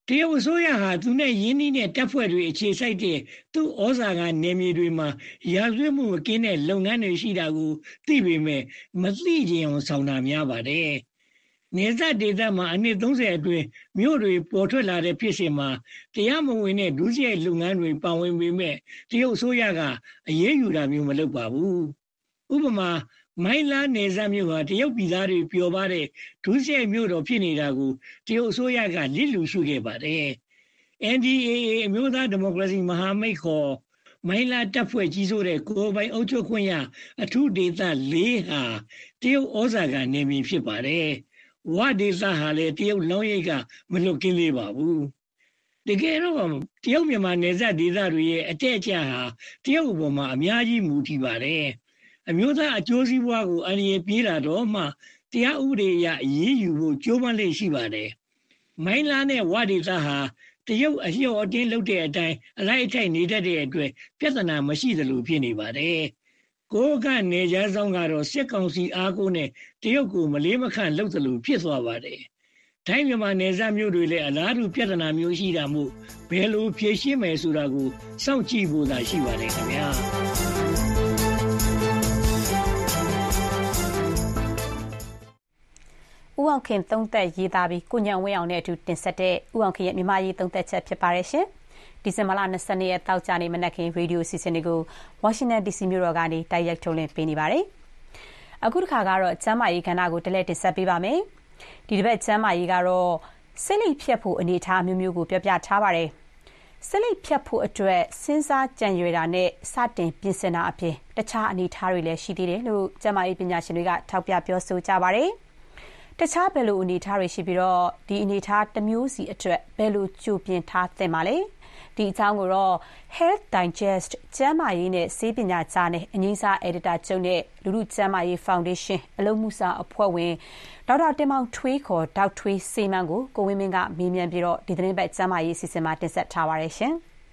တရုတ်အစိုးရဟာသူနဲ့ယင်းနှီးတဲ့တပ်ဖွဲ့တွေအခြေစိုက်တဲ့သူ့ဩဇာကနေမြေတွေမှာရာဇဝတ်မှုမကင်းတဲ့လုပ်ငန်းတွေရှိတာကိုသိပေမဲ့မသိကြအောင်ဆောင်တာများပါတယ်။နေဆက်ဒေသမှာအနှစ်သုံးဆယ်အတွင်းမြို့တွေပေါ်ထွက်လာတဲ့ဖြစ်စဉ်မှာတရားမဝင်တဲ့ဒုစရိုက်လုပ်ငန်းတွေပါဝင်ပေမဲ့တရုတ်အစိုးရကအရေးယူတာမျိုးမလုပ်ပါဘူး။ဥပမာမိုင်းလာနေဆက်မြို့ဟာတရုတ်ပြည်သားတွေပျော်ပါတဲ့ဒုစရိုက်မြို့တော်ဖြစ်နေတာကိုတရုတ်အစိုးရကလစ်လျူရှုခဲ့ပါတယ်။ N D A A အမျိုးသားဒီမိုကရေစီမဟာမိတ်ခေါ်မိုင်းလာတပ်ဖွဲ့ကြီးစိုးတဲ့ကိုယ်ပိုင်အုပ်ချုပ်ခွင့်ရအထူးဒေသလေးဟာတရုတ်ဩဇာကနေမြေဖြစ်ပါတယ်။ဝဒေသဟာလည်းတရုတ်လောင်းရိပ်ကမလွတ်ကင်းသေးပါဘူး။တကယ်တော့တရုတ်မြန်မာနယ်စပ်ဒေသတွေရဲ့အတက်အကျဟာတရုတ်ပေါ်မှာအများကြီးမူတည်ပါတယ်။အမျိုးသားအကျိုးစီးပွားကိုအန္တရာယ်ပြေးလာတော့မှတရားဥပဒေအရအရေးယူဖို့ကြိုးပမ်းလေ့ရှိပါတယ်။မိုင်းလာနဲ့ဝဒေသဟာတရုတ်အလျော့အတင်းလုပ်တဲ့အတိုင်းအလိုက်အထိုက်နေတတ်တဲ့အတွက်ပြဿနာမရှိသလိုဖြစ်နေပါတယ်။ကိုယ်ကနေကြဆောင်ကတော့စစ်ကောင်စီအားကိုးနဲ့တရုတ်ကိုမလေးမခန့်လုပ်သလိုဖြစ်သွားပါတယ်။တိုင်းမြန်မာနယ်စပ်မြို့တွေလည်းအလားတူပြဿနာမျိုးရှိတာမို့ဘယ်လိုဖြေရှင်းမယ်ဆိုတာကိုစောင့်ကြည့်ဖို့သာရှိပါတယ်ခင်ဗျာ။ဦးအောင်ခင်သုံးသက်ရေးသားပြီးကိုညံဝင်းအောင်နဲ့အတူတင်ဆက်တဲ့ဦးအောင်ခင်ရဲ့မြန်မာရေးသုံးသက်ချက်ဖြစ်ပါတယ်ရှင်။ဒီဇင်ဘာလ၂၂ရက်တောက်ကြနေမနက်ခင်းရေဒီယိုစီစဉ်တွေကိုဝါရှင်တန် ဒီစီ မြို့တော်ကနေတိုက်ရိုက်ထုတ်လွှင့်ပေးနေပါတယ်။အခုတစ်ခါကတော့ကျမ်းမာရေးကဏ္ဍကိုတလဲတင်ဆက်ပေးပါမယ်။ဒီတစ်ပတ်ကျမ်းမာရေးကတော့စိတ်လိပ်ဖြတ်ဖို့အနေအထားမျိုးမျိုးကိုပြောပြထားပါတယ်။စိတ်လိပ်ဖြတ်ဖို့အတွက်စဉ်းစားကြံရွယ်တာနဲ့စတင်ပြင်ဆင်တာအပြင်တခြားအနေအထားတွေလည်းရှိသေးတယ်လို့ကျမ်းမာရေးပညာရှင်တွေကထောက်ပြပြောဆိုကြပါတယ်။တခြားဘယ်လိုအနေအထားတွေရှိပြီးတော့ဒီအနေအထားတစ်မျိုးစီအတွက်ဘယ်လိုကြိုပြင်ထားသင့်ပါလဲဒီအကြောင်းကိုတော့ Health Digest ကျန်းမာရေးနဲ့ဆေးပညာဂျာနယ်အငြိမ်းစား editor ချုပ်နဲ့လူလူကျန်းမာရေး Foundation အလုံးမှုစာအဖွဲ့ဝင်ဒေါက်တာတင်မောင်ထွေးခေါ်ဒေါက်ထွေးစေမန်းကိုကိုဝင်းမင်းကမေးမြန်းပြီးတော့ဒီသတင်းပတ်ကျန်းမာရေးစီစဉ်မှာတင်ဆက်ထားပါရရှင်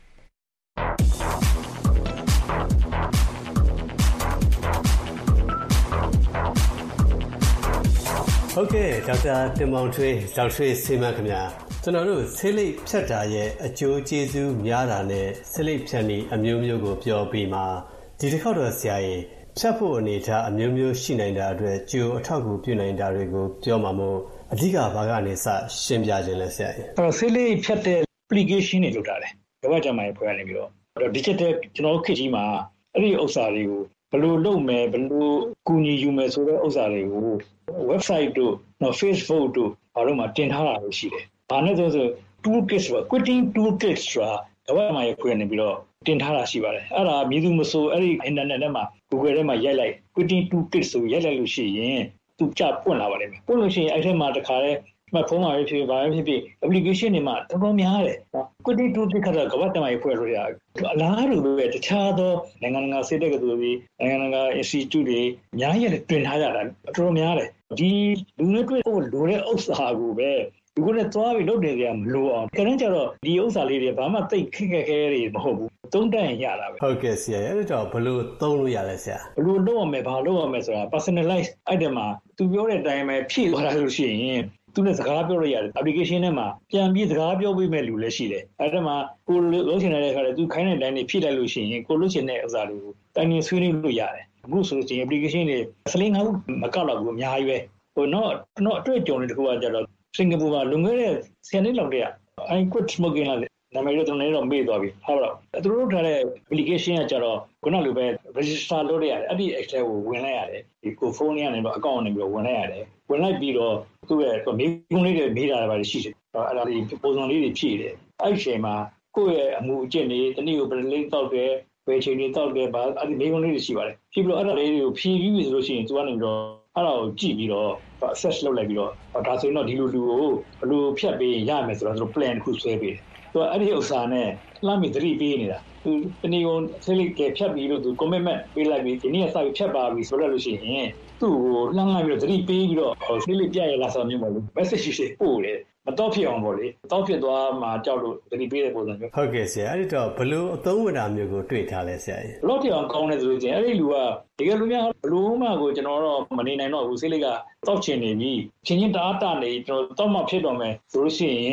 ဟုတ်ကဲ့ဒေါက်တာတင်မောင်ထွေးဒေါက်ထွေးစေမန်းခင်ဗျာကျွန်တော်တို့ဆေးလိပ်ဖြတ်တာရဲ့အကျိုးကျေးဇူးများတာနဲ့ဆေးလိပ်ဖြတ်နည်းအမျိုးမျိုးကိုပြောပြီးမှဒီတစ်ခေါက်တော့ဆရာကြီးဖြတ်ဖို့အနေထားအမျိုးမျိုးရှိနိုင်တာအတွက်ကြိုအထောက်အကူပြုနိုင်တာတွေကိုပြောမှာမို့အဓိကဘာကနေစရှင်းပြခြင်းလဲဆရာကြီးအဲ့တော့ဆေးလိပ်ဖြတ်တဲ့ application တွေလုပ်ထားတယ်ကမ္ဘာ့ကျန်းမာရေးဖွဲ့ကနေပြီးတော့အဲ့တော့ digital ကျွန်တော်တို့ခေတ်ကြီးမှာအဲ့ဒီဥစ္စာတွေကိုဘယ်လိုလုပ်မယ်ဘယ်လိုကူညီယူမယ်ဆိုတဲ့ဥစ္စာတွေကို website တို့နော် Facebook တို့ဘာလို့မှတင်ထားတာလို့ရှိတယ်။ဘာနဲ့ဆိုဆို toolkit ဆိုတာ quitting toolkit ဆိုတာကမ္ဘာ့မှာရခွင့်နေပြီးတော့တင်ထားတာရှိပါတယ်။အဲ့ဒါမြည်သူမဆိုအဲ့ဒီ internet ထဲမှာ Google ထဲမှာရိုက်လိုက် quitting toolkit ဆိုရိုက်လိုက်လို့ရှိရင်သူကြပွင့်လာပါလိမ့်မယ်။ပွင့်လို့ရှိရင်အဲ့ထဲမှာတခါလဲsmartphone မှာဖြစ်ဖြစ်ဘာပဲဖြစ်ဖြစ် application တွေမှာတော်တော်များတယ်နော် quitting toolkit ကတော့ကမ္ဘာ့ကျန်းမာရေးဖွဲ့လို့ရအလားတူပဲတခြားသောနိုင်ငံတကာစေတက်ကတူတွေနိုင်ငံတကာ institute တွေအများကြီးလည်းတွင်ထားကြတာတော်တော်များတယ်ဒီလူတွေတွေ့ဖို့လိုတဲ့ဥစ္စာကိုပဲဒီကိုလည်းသွားပြီးလုပ်နေကြမလို့အောင်ခဏကျတော့ဒီဥစ္စာလေးတွေဘာမှသိခက်ခက်ခဲတွေမဟုတ်ဘူးသုံးတန်ရတာပဲဟုတ်ကဲ့ဆရာအဲ့တော့ဘလို့သုံးလို့ရလဲဆရာဘလို့လုပ်ရမယ်ဘာလုပ်ရမယ်ဆိုတာ personalize အဲ့ဒီမှာသူပြောတဲ့အတိုင်းပဲဖြည့်သွားတာလို့ရှိရင်သူနဲ့စကားပြောလို့ရတယ် application ထဲမှာပြန်ပြီးစကားပြောပေးမဲ့လူလည်းရှိတယ်အဲ့ဒါမှကိုလို့ချင်တဲ့ခါကျသူခိုင်းတဲ့အတိုင်းနေဖြည့်လိုက်လို့ရှိရင်ကိုလို့ချင်တဲ့ဥစ္စာတွေကိုတိုင်နေဆွေးနွေးလို့ရတယ်အခုဆိုရင် application တွေစလင်းငါ့မကောက်တော့ဘူးအများကြီးပဲဟိုတော့တော့အတွေ့အကြုံတွေတခုကကြတော့စင်ကာပူမှာလွန်ခဲ့တဲ့ဆယ်နှစ်လောက်တည်းက I quit smoking လာတယ်နာမည်တော့တော်တော်တော့မေ့သွားပြီဟုတ်ပါတော့သူတို့ထားတဲ့ application ကကြတော့ခုနလိုပဲ register လုပ်ရရတယ်အဲ့ဒီ Excel ကိုဝင်လိုက်ရတယ်ဒီကိုဖုန်းကနေတော့ account ကနေပြီးတော့ဝင်လိုက်ရတယ်ဝင်လိုက်ပြီးတော့သူ့ရဲ့မေးခွန်းလေးတွေမေးတာတွေပါရှိတယ်အဲ့ဒါလေးပုံစံလေးတွေဖြည့်တယ်အဲ့ဒီအချိန်မှာကိုယ့်ရဲ့အမှုအကျင့်တွေတနည်းကိုဘယ်လေးတောက်တယ်ဘယ်ချိန်တွေတောက်တယ်ဗာအဲ့ဒီမေးခွန်းလေးတွေရှိပါတယ်ဖြည့်ပြီးတော့အဲ့ဒါလေးတွေကိုဖြည့်ပြီးပြီဆိုလို့ရှိရင်သူကနေပြီးတော့အဲ့ဒါကိုကြည့်ပြီးတော့ access လုပ်လိုက်ပြီးတော့ဒါဆိုရင်တော့ဒီလိုလူကိုဘယ်လိုဖြတ်ပေးရမယ်ဆိုတော့သူတို့ plan တစ်ခုဆွဲပေးတယ်သူကအဲ့ဒီဥစ္စာနဲ့လှမ်းပြီးသတိပေးနေတာသူတနည်းကိုဆေးလိပ်ကဖြတ်ပြီးလို့သူ commitment ပေးလိုက်ပြီးဒီနေ့စပြီးဖြတ်ပါပြီဆိုတော့လို့ရှိရင်သူ့ကိုလှမ်းလိုက်ပြီးတော့သတိပေးပြီးတော့ဆေးလိပ်ပြရလာဆိုမျိုးပေါ့လို့ message ရှိပို့တယ်မတော့ဖြစ်အောင်ပေါ့လေတော့ဖြစ်သွားမှကြောက်လို့သတိပေးတဲ့ပုံစံမျိုးဟုတ်ကဲ့ဆရာအဲ့ဒီတော့ဘလို့အသုံးဝင်တာမျိုးကိုတွေ့ထားလဲဆရာကြီးဘလို့ပြောင်းကောင်းတယ်ဆိုလို့ချင်းအဲ့ဒီလူကတကယ်လို့များဘလို့မှကိုကျွန်တော်တော့မနေနိုင်တော့ဘူးဆေးလိပ်ကတောက်ချင်နေပြီချင်းချင်းတအားတနေကျွန်တော်တော့မှဖြစ်တော့မယ်ဆိုလို့ရှိရင်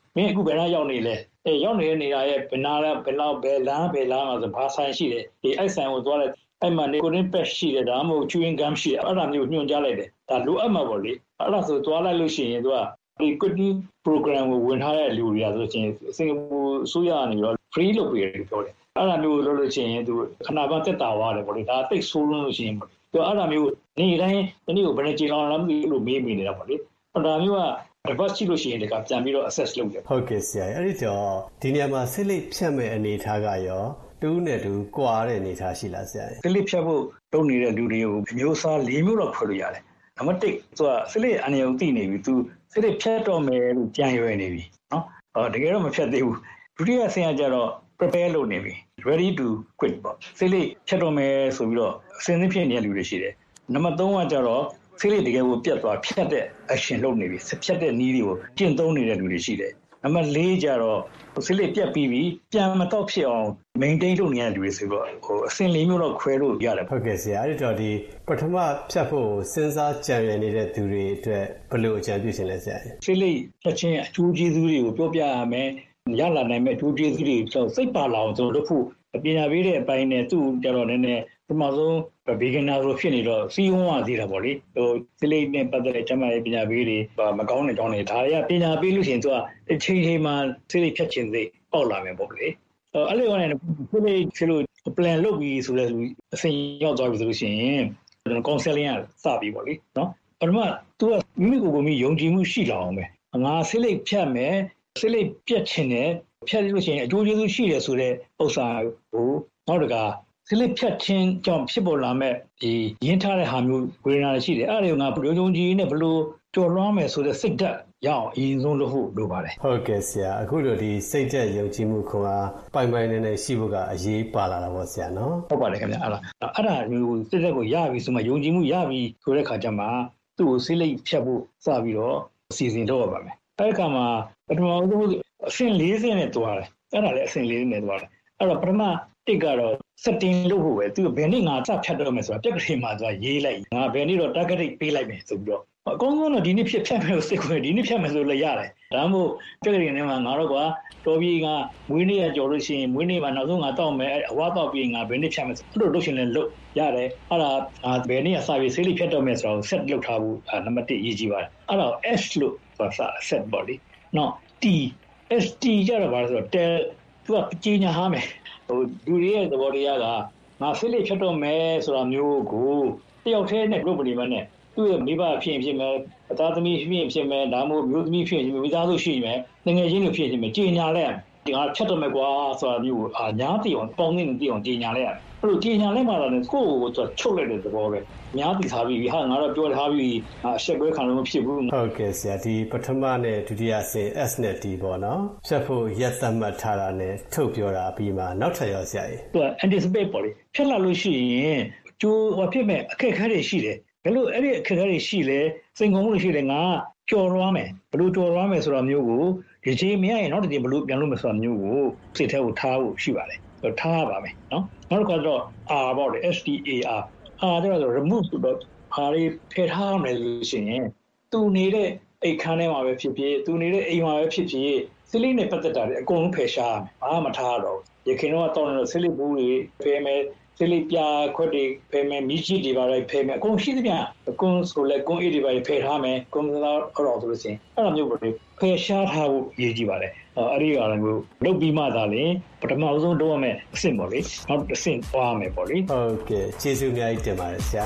မင်းအခုဘယ်နှရောက်နေလဲအဲရောက်နေတဲ့နေရာရဲ့ဘယ်နာလဲဘယ်လောက်ဘယ်လမ်းဘယ်လမ်းမှာဆိုဘာဆိုင်ရှိတယ်ဒီအဲ့ဆိုင်ကိုသွားလိုက်အဲ့မှာ nicotine patch ရှိတယ်ဒါမှမဟုတ် chewing gum ရှိတယ်အဲ့ဒါမျိုးညွှန်ကြားလိုက်တယ်ဒါလိုအပ်မှာပေါ့လေအဲ့ဒါဆိုသွားလိုက်လို့ရှိရင်သူကဒီ nicotine program ကိုဝင်ထားတဲ့လူတွေကဆိုရင်စင်ကာပူအစိုးရကနေတော့ free လုပ်ပေးတယ်ပြောတယ်အဲ့ဒါမျိုးလုပ်လို့ရှိရင်သူခဏမှတက်တာသွားတယ်ပေါ့လေဒါတိတ်ဆိုးလို့ရှိရင်ပေါ့သူအဲ့ဒါမျိုးနေတိုင်းဒီနေ့ကိုဘယ်နဲ့ကြည်လောင်လာမသိလို့မေးမိနေတာပေါ့လေအဲ့ဒါမျိုးကတပတ်ရှိလို့ရှိရင်တကပြန်ပြီးတော့ assess လုပ်တယ်ဟုတ်ကဲ့ဆရာအဲ့ဒီတော့ဒီနေရာမှာဆစ်လိပ်ဖြတ်မဲ့အနေထားကရောတူးနဲ့တူကွာတဲ့အနေထားရှိလားဆရာဆစ်လိပ်ဖြတ်ဖို့လုပ်နေတဲ့လူတွေကိုမျိုးစား၄မျိုးလောက်ဖွဲ့လို့ရတယ်နံပါတ်၁သူကဆစ်လိပ်အနေနဲ့သိနေပြီသူဆစ်လိပ်ဖြတ်တော့မယ်လို့ကြံရွယ်နေပြီနော်အော်တကယ်တော့မဖြတ်သေးဘူးဒုတိယဆင်ကကြတော့ prepare လုပ်နေပြီ ready to quit ပေါ့ဆစ်လိပ်ဖြတ်တော့မယ်ဆိုပြီးတော့အစဉ်သင့်ဖြစ်နေတဲ့လူတွေရှိတယ်နံပါတ်၃ကကြတော့ဆစ်လိပ်တကယ်ကိုပြတ်သွားဖြတ်တဲ့ action လုပ်နေပြီဖြတ်တဲ့နည်းတွေကိုကျင့်သုံးနေတဲ့လူတွေရှိတယ်နံပါတ်၄ကျတော့ဆစ်လိပ်ပြတ်ပြီးပြီပြန်မတော့ဖြစ်အောင် maintain လုပ်နေတဲ့လူတွေဆိုတော့ဟိုအစဉ်လေးမျိုးတော့ခွဲလို့ရတယ်ဟုတ်ကဲ့ဆရာအဲ့ဒီတော့ဒီပထမဖြတ်ဖို့စဉ်းစားကြံရနေတဲ့သူတွေအတွက်ဘယ်လိုအကြံပြုရှင်လဲဆရာဆစ်လိပ်ဖြတ်ခြင်းအကျိုးကျေးဇူးတွေကိုပြောပြရမယ်ရလာနိုင်မဲ့အကျိုးကျေးဇူးတွေဆိုစိတ်ပါလာအောင်ဆိုလုပ်ဖို့ပညာပေးတဲ့အပိုင်းနဲ့သူ့ကြတော့နည်းနည်းပထမဆုံး beginner လို့ဖြစ်နေတော့စီးဝန်းဝသေးတာပေါ့လေဟိုဆစ်လိပ်နဲ့ပတ်သက်တဲ့ကျမရဲ့ပညာပေးတွေမကောင်းတဲ့ကြောင်းတွေဒါတွေကပညာပေးလို့ရှိရင်သူကအချိန်ချိန်မှာဆစ်လိပ်ဖြတ်ခြင်းစိတ်ပေါက်လာမယ်ပေါ့လေအဲ့လိုနဲ့ဆစ်လိပ်ဖြစ်လို့ plan လုပ်ပြီးဆိုတဲ့လူအစဉ်ရောက်သွားပြီဆိုလို့ရှိရင်ကျွန်တော် counseling ရစပြီပေါ့လေနော်ပထမသူကမိမိကိုယ်ကိုယ်မိယုံကြည်မှုရှိလာအောင်ပဲငါဆစ်လိပ်ဖြတ်မယ်ဆစ်လိပ်ပြတ်ခြင်းနဲ့ဖြတ်လို့ရှိရင်အကျိုးကျေးဇူးရှိတယ်ဆိုတဲ့ဥစ္စာကိုနောက်တကဆစ်လိပ်ဖြတ်ခြင်းကြောင့်ဖြစ်ပေါ်လာမဲ့ဒီရင်းထားတဲ့ဟာမျိုးဝေဒနာတွေရှိတယ်အဲ့ဒါကငါဘယ်လိုယုံကြည်နဲ့ဘယ်လိုကြော်လွှမ်းမယ်ဆိုတဲ့စိတ်ဓာတ်ရအောင်အရင်ဆုံးလုပ်ဖို့လိုပါတယ်ဟုတ်ကဲ့ဆရာအခုလိုဒီစိတ်ဓာတ်ယုံကြည်မှုခွန်အားပိုင်ပိုင်နေနေရှိဖို့ကအရေးပါလာတာပေါ့ဆရာနော်ဟုတ်ပါတယ်ခင်ဗျအဲ့ဒါအဲ့ဒါမျိုးစိတ်ဓာတ်ကိုရပြီဆိုမှယုံကြည်မှုရပြီဆိုတဲ့ခါကျမှသူ့ကိုဆစ်လိပ်ဖြတ်ဖို့စပြီးတော့အစီအစဉ်လုပ်ရပါမယ်အဲ့ဒီခါမှာပထမဆုံးအဆင့်၄ဆင့်နဲ့တွားတယ်အဲ့ဒါလည်းအဆင့်၄နဲ့တွားတယ်အဲ့တော့ပထမတစ်ကတော့ setting လုပ်ဖို့ပဲသူဘယ်နေ့ငါစဖြတ်တော့မယ်ဆိုတာပြက်ကလေးမှာသူကရေးလိုက်ငါဘယ်နေ့တော့ target date ပေးလိုက်မယ်ဆိုပြီးတော့အကောင်းဆုံးတော့ဒီနေ့ဖြစ်ဖြတ်မယ်လို့စိတ်ခွဲဒီနေ့ဖြတ်မယ်ဆိုလည်းရတယ်ဒါမှမဟုတ်ပြက်ကလေးထဲမှာငါတော့ကွာတော်ပြီကမွေးနေ့ရကြော်လို့ရှိရင်မွေးနေ့မှာနောက်ဆုံးငါတောက်မယ်အဝါတောက်ပြီးငါဘယ်နေ့ဖြတ်မယ်ဆိုအဲ့လိုလုပ်ရှင်လည်းလုပ်ရတယ်အဲ့ဒါငါဘယ်နေ့ကစပြီးဆေးလိဖြတ်တော့မယ်ဆိုတော့ set လုပ်ထားဖို့နံပါတ်၁ရေးကြည့်ပါတယ်အဲ့တော့ S လို့ဆိုတာ set body နော် T S T ကြတော့ပါဆိုတော့ tell သူကကြီးညာဟာမယ်ဟိုလူတွေရဲ့သဘောတရားကငါဆေးလိဖြတ်တော့မယ်ဆိုတာမျိုးကိုတယောက်တည်းနဲ့ group နေမှနဲ့သူ့ရဲ့မိဘဖြစ်ဖြစ်မယ်အသားသမီးဖြစ်ဖြစ်မယ်ဒါမှမဟုတ်မျိုးသမီးဖြစ်ဖြစ်မိသားစုရှိမယ်ငငယ်ချင်းတွေဖြစ်ဖြစ်မယ်ကြီးညာလဲဒီငါဖြတ်တော့မယ်ကွာဆိုတာမျိုးအာညာသိအောင်ပေါင်းနေသိအောင်ကြီးညာလဲအဲ့လိုကြီးညာလဲမှာတော့ကိုယ့်ကိုချုပ်လိုက်တဲ့သဘောပဲများသိထားပြီးဟာငါတော့ပြောထားပြီးအရှက်ကွဲခံလို့မဖြစ်ဘူးဟုတ်ကဲ့ဆရာဒီပထမနဲ့ဒုတိယဆင့် S နဲ့ D ပေါ့နော်ဖြတ်ဖို့ရက်သတ်မှတ်ထားတာနဲ့ထုတ်ပြောတာပြီးမှနောက်ထပ်ရောဆရာကြီးသူက anticipate ပေါ့လေဖြတ်လာလို့ရှိရင်ကျိုးဟောဖြစ်မဲ့အခက်အခဲတွေရှိတယ်ဘယ်လိုအဲ့ဒီအခက်အခဲတွေရှိလဲစိန်ခေါ်မှုတွေရှိတယ်ငါကြော်လွှမ်းမယ်ဘယ်လိုကြော်လွှမ်းမယ်ဆိုတာမျိုးကိုဒီချိန်မရရင်နောက်တစ်ချိန်ဘယ်လိုပြန်လုပ်မယ်ဆိုတာမျိုးကိုစိတ်ထဲကိုထားဖို့ရှိပါတယ်ထားရပါမယ်နော်နောက်တစ်ခါတော့ R ပေါ့လေ S T A R အားတော့ remove ဆိုတော့အားလေးဖယ်ထားမယ်လို့ရှိရင်သူနေတဲ့အိတ်ခမ်းထဲမှာပဲဖြစ်ဖြစ်သူနေတဲ့အိမ်မှာပဲဖြစ်ဖြစ်ဆစ်လိနဲ့ပတ်သက်တာတွေအကုန်လုံးဖယ်ရှားရမယ်ဘာမှမထားတော့ရခင်တော့တောင်းနေဆစ်လိဘူးတွေဖယ်မယ်ဆစ်လိပြာခွက်တွေဖယ်မယ်မြစ်ကြီးတွေပါလိုက်ဖယ်မယ်အကုန်ရှိသမျှအကုန်ဆိုလဲကွန်အေးတွေပါဖယ်ထားမယ်ကွန်ပျူတာအော်တော့ဆိုလို့ရှိရင်အဲ့လိုမျိုးပဲဖယ်ရှားထားဖို့ရည်ကြီးပါတယ်အဲ့ဒီအရာမျိုးလုပ်ပြီးမှသာလေပထမဆုံးလုပ်ရမယ်အဆင့်ပေါ့လေနောက်အဆင့်သွားမယ်ပေါ့လေဟုတ်ကဲ့ကျေးဇူးအများကြီးတင်ပါတယ်ဆရာ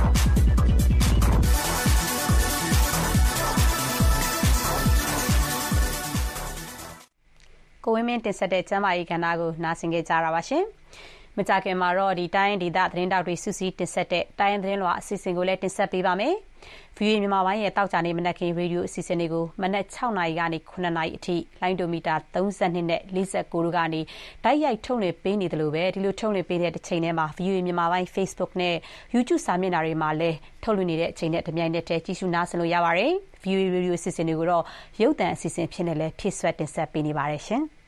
ကိုဝင်းမင်းတင်ဆက်တဲ့ကျမ်းမာရေးကဏ္ဍကိုနားဆင်ကြကြတာပါရှင်မကြခင်မှာတော့ဒီတိုင်းဒေသသတင်းတောက်တွေစုစည်းတင်ဆက်တဲ့တိုင်းသတင်းလွှာအစီအစဉ်ကိုလည်းတင်ဆက်ပေးပါမယ်။ဗီအိုအေ မြန်မာပိုင်းရဲ့တောက်ကြနေမနက်ခင်းရေဒီယိုအစီအစဉ်တွေကိုမနက်၆နာရီကနေ၇နာရီအထိလိုင်းဒိုမီတာ၃၂နဲ့၄၉တို့ကနေတိုက်ရိုက်ထုတ်လွှင့်ပေးနေတယ်လို့ပဲဒီလိုထုတ်လွှင့်ပေးတဲ့တစ်ချိန်တည်းမှာ ဗီအိုအေ မြန်မာပိုင်း Facebook နဲ့ YouTube စာမျက်နှာတွေမှာလည်းထုတ်လွှင့်နေတဲ့အချိန်နဲ့တပြိုင်နက်တည်းကြည့်ရှုနားဆင်လို့ရပါတယ်။ ဗီအိုအေ ရေဒီယိုအစီအစဉ်တွေကိုတော့ရုပ်သံအစီအစဉ်ဖြစ်နေလဲဖြည့်ဆွတ်တင်ဆက်ပေးနေပါတယ်ရှင်။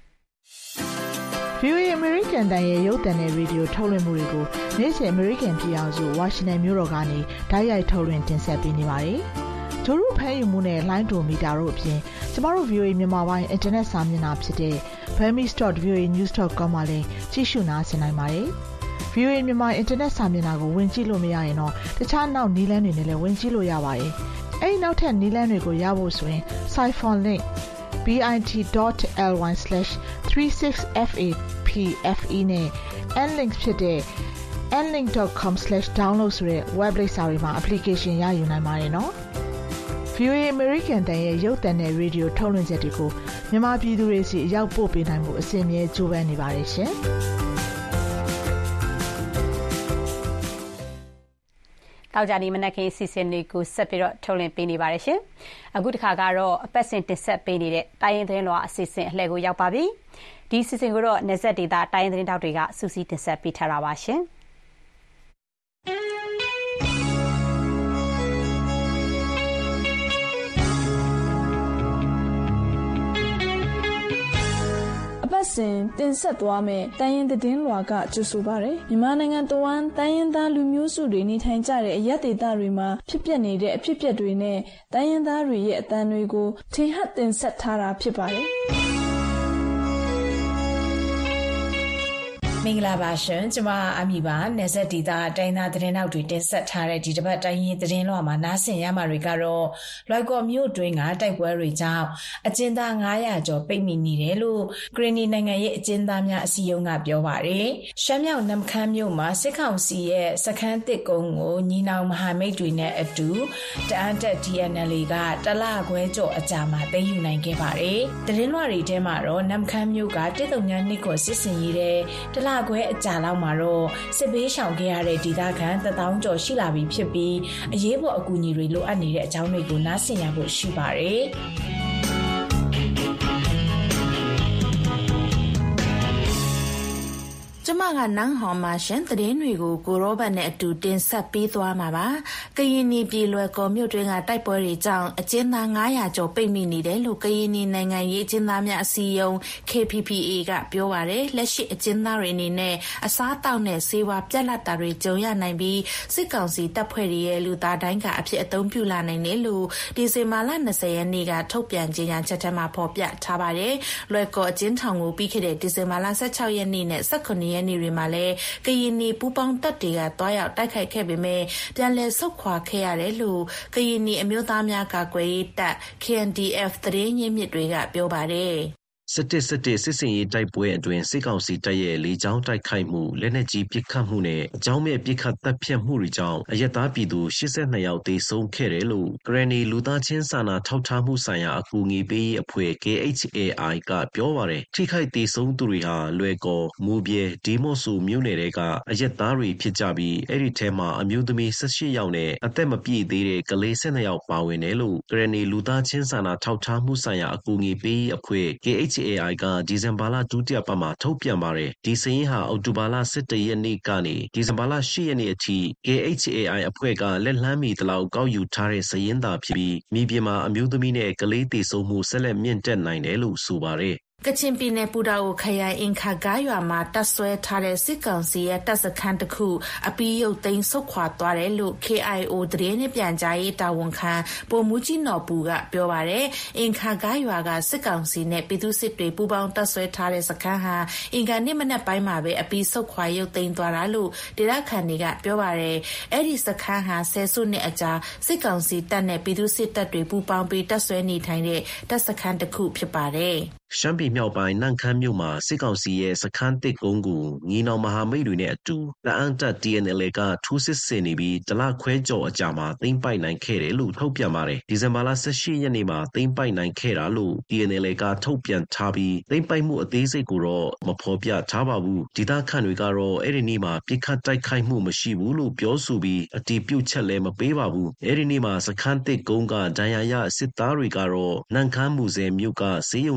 ဗီအိုအေ American တန်ရဲ့ရုပ်သံနဲ့ရေဒီယိုထုတ်လွှင့်မှုတွေကိုနေ့စဉ် American ပြည်အောင်စု Washington မြို့တော်ကနေတိုက်ရိုက်ထုတ်လွှင့်တင်ဆက်ပေးနေပါတယ်။ဂျိုရုဖမ်းယူမှုနဲ့လိုင်းဒိုမီတာတို့အပြင်ကျမတို့ ဗီအိုအေ မြန်မာပိုင်းအင်တာနက်စာမျက်နှာဖြစ်တဲ့ burmese dot v o a news dot com မှာလည်းကြည့်ရှုနားဆင်နိုင်ပါတယ်။ ဗီအိုအေ မြန်မာအင်တာနက်စာမျက်နှာကိုဝင်ကြည့်လို့မရရင်တော့တခြားနောက်နည်းလမ်းတွေနဲ့လည်းဝင်ကြည့်လို့ရပါတယ်။အဲဒီနောက်ထပ်နည်းလမ်းတွေကိုရဖို့ဆိုရင် Siphon link bit dot ly slash three six f a p f e နဲ့ nlink ဖြစ်တဲ့ nlink dot com slash download ဆိုတဲ့ web လိပ်စာတွေမှာ application ရယူနိုင်ပါတယ်နော်။ ဗီအိုအေ American တန်ရဲ့ရုပ်သံနဲ့ရေဒီယိုထုတ်လွှင့်ချက်တွေကိုမြန်မာပြည်သူတွေစီအရောက်ပို့ပေးနိုင်မှုအစီအမြဲကြိုးပမ်းနေပါတယ်ရှင်။တောက်ကြနေမနက်ခင်းစီစဉ်တွေကိုဆက်ပြီးတော့ထုတ်လွှင့်ပေးနေပါတယ်ရှင်။အခုတစ်ခါကတော့အပတ်စဉ်တင်ဆက်ပေးနေတဲ့တိုင်းရင်းသတင်းလွှာအစီအစဉ်အလှည့်ကိုရောက်ပါပြီ။ဒီစီစဉ်ကိုတော့နေဆက်ဒေတာတိုင်းရင်းသတင်းတောက်တွေကစူးစီးတင်ဆက်ပေးထားတာပါရှင်။စဉ်တင်ဆက်သွားမယ်တိုင်းရင်းသတင်းလွှာကကြိုဆိုပါရယ်မြန်မာနိုင်ငံတဝန်းတိုင်းရင်းသားလူမျိုးစုတွေနေထိုင်ကြတဲ့အရက်ဒေသတွေမှာဖြစ်ပျက်နေတဲ့အဖြစ်အပျက်တွေနဲ့တိုင်းရင်းသားတွေရဲ့အသံတွေကိုထင်ဟပ်တင်ဆက်ထားတာဖြစ်ပါတယ်မင်္ဂလာပါရှင်ကျွန်မအမီပါနေဆက်ဒေတာတိုင်းသားသတင်းနောက်တွေတင်ဆက်ထားတဲ့ဒီတစ်ပတ်တိုင်းရင်းသတင်းလွှာမှာနားဆင်ရမှာတွေကတော့လွိုက်ကော်မြို့တွင်းကတိုက်ပွဲတွေကြောင့်အကျဉ်းသားငါးရာကျော်ပိတ်မိနေတယ်လို့ဂရနီနိုင်ငံရဲ့အကျဉ်းသားများအစည်းအရုံးကပြောပါတယ်ရှမ်းမြောက်နမ်ခမ်းမြို့မှာစစ်ကောင်စီရဲ့စခန်းတစ်ကုန်းကိုညီနောင်မဟာမိတ်တွေနဲ့အတူတအန်တက် D N L ကတလခွဲကျော်အကြာမှာသိမ်းယူနိုင်ခဲ့ပါတယ်သတင်းလွှာတွေထဲမှာတော့နမ်ခမ်းမြို့ကတစ်တုံညာနှစ်ကိုစစ်စင်ရေးတဲ့တလခွဲအကြာလောက်မှာတော့စစ်ဘေးရှောင်ခဲ့ရတဲ့ဒေသခံတထောင်ကျော်ရှိလာပြီဖြစ်ပြီးအရေးပေါ်အကူအညီတွေလိုအပ်နေတဲ့အကြောင်းတွေကိုနားဆင်ရဖို့ရှိပါတယ်။ကျမကနန်းဟော်မှာရှင်သတင်းတွေကိုကိုရောဘတ်နဲ့အတူတင်ဆက်ပေးသွားမှာပါ။ကရင်နီပြည်လွယ်ကော်မြို့တွင်းကတိုက်ပွဲတွေကြောင့်အကျဉ်းသားငါးရာကျော်ပိတ်မိနေတယ်လို့ကရင်နီနိုင်ငံရေးအကျဉ်းသားများအစည်းအရုံး K P P A ကပြောပါတယ်။လက်ရှိအကျဉ်းသားတွေအနေနဲ့အစားတောက်နဲ့ဆေးဝါးပြတ်လတ်တာတွေကြုံရနိုင်ပြီးစစ်ကောင်စီတပ်ဖွဲ့တွေရဲ့လူသားတိုင်းကအဖြစ်အသုံးပြုလာနိုင်တယ်လို့ဒီဇင်ဘာလ၂၀ရက်နေ့ကထုတ်ပြန်ကြေညာချက်ထဲမှာဖော်ပြထားပါတယ်။လွယ်ကော်အကျဉ်းထောင်ကိုပြီးခဲ့တဲ့ဒီဇင်ဘာလ၁၆ရက်နေ့နဲ့၁၇ရက်နေ့တွေမှာလည်းကရင်နီပူပေါင်းတပ်တွေကတွားရောက်တိုက်ခိုက်ခဲ့ပေမဲ့ပြန်လည်ဆုတ်ခွာခဲ့ရတယ်လို့ကရင်နီအမျိုးသားများကာကွယ်ရေးတပ် K N D F သတင်းရင်းမြစ်တွေကပြောပါတယ်စစ်တစ်စစ်တစ်စစ်စင်ရေးတိုက်ပွဲအတွင်းစစ်ကောင်စီတပ်ရဲ့လေကြောင်းတိုက်ခိုက်မှုလက်နက်ကြီးပစ်ခတ်မှုနဲ့အကြောင်းမဲ့ပစ်ခတ်တပ်ဖြတ်မှုတွေကြောင့်အရက်သားပြည်သူ၈၂ယောက်သေဆုံးခဲ့တယ်လို့ဂရနီလူသားချင်းစာနာထောက်ထားမှုဆိုင်ရာအကူအညီပေးရေးအဖွဲ့ K H A I ကပြောပါတယ်ထိခိုက်သေဆုံးသူတွေဟာလွယ်ကော်မူပြဲဒီမော့ဆူမြို့နယ်တွေကအရက်သားတွေဖြစ်ကြပြီးအဲ့ဒီထဲမှာအမျိုးသမီး၁၈ယောက်နဲ့အသက်မပြည့်သေးတဲ့ကလေး၁၂ယောက်ပါဝင်တယ်လို့ဂရနီလူသားချင်းစာနာထောက်ထားမှုဆိုင်ရာအကူအညီပေးရေးအဖွဲ့ K H A I ကဒီဇင်ဘာလဒုတိယပတ်မှာထုတ်ပြန်ပါတယ်ဒီစရင်ဟာအောက်တိုဘာလ၁၁ရက်နေ့ကနေဒီဇင်ဘာလ၈ရက်နေ့အထိ K H A I အဖွဲ့ကလက်လှမ်းမီတလောက်ကောက်ယူထားတဲ့စရင်သာဖြစ်ပြီးမြေပြင်မှာအမျိုးသမီးနဲ့ကလေးသေဆုံးမှုဆက်လက်မြင့်တက်နိုင်တယ်လို့ဆိုပါတယ်ကချင်ပြည်နယ်ပူတာအိုခရိုင်အင်ခါကားရွာမှာတပ်ဆွဲထားတဲ့စစ်ကောင်စီရဲ့တပ်စခန်းတစ်ခုအပီးရုပ်သိမ်းဆုတ်ခွာသွားတယ်လို့ K I O သတင်းနဲ့ပြန်ကြားရေးတာဝန်ခံပုံမူကြီးနော်ပူကပြောပါတယ်အင်ခါကားရွာကစစ်ကောင်စီနဲ့ပြည်သူစစ်တွေပူးပေါင်းတပ်ဆွဲထားတဲ့စခန်းဟာအင်ကန်နေ့မနက်ပိုင်းမှာပဲအပီးဆုတ်ခွာရုပ်သိမ်းသွားတာလို့ဒေသခံတွေကပြောပါတယ်အဲ့ဒီစခန်းဟာဆယ်စုနှစ်အကြာစစ်ကောင်စီတပ်နဲ့ပြည်သူစစ်တပ်တွေပူးပေါင်းပြီးတပ်ဆွဲနေထိုင်တဲ့တပ်စခန်းတစ်ခုဖြစ်ပါတယ်ရှမ်းပြည်မြောက်ပိုင်းနန့်ခမ်းမြို့မှာစစ်ကောင်စီရဲ့စခန်းတစ်ကုန်းကိုညီနောင်မဟာမိတ်တွေနဲ့အတူတအန်တပ် D N L ကထိုးစစ်ဆင်နေပြီးတလခွဲကျော်အကြာမှာသိမ်းပိုက်နိုင်ခဲ့တယ်လို့ထုတ်ပြန်ပါတယ်ဒီဇင်ဘာလ၁၈ရက်နေ့မှာသိမ်းပိုက်နိုင်ခဲ့တာလို့ D N L ကထုတ်ပြန်ထားပြီးသိမ်းပိုက်မှုအသေးစိတ်ကိုတော့မဖော်ပြထားပါဘူးဒေသခံတွေကတော့အဲ့ဒီနေ့မှာပြစ်ခတ်တိုက်ခိုက်မှုမရှိဘူးလို့ပြောဆိုပြီးအတည်ပြုချက်လည်းမပေးပါဘူးအဲ့ဒီနေ့မှာစခန်းတစ်ကုန်းကဒဏ်ရာရစစ်သားတွေကတော့နန့်ခမ်းမူဆယ်မြို့ကဆေးရုံတွေမှာ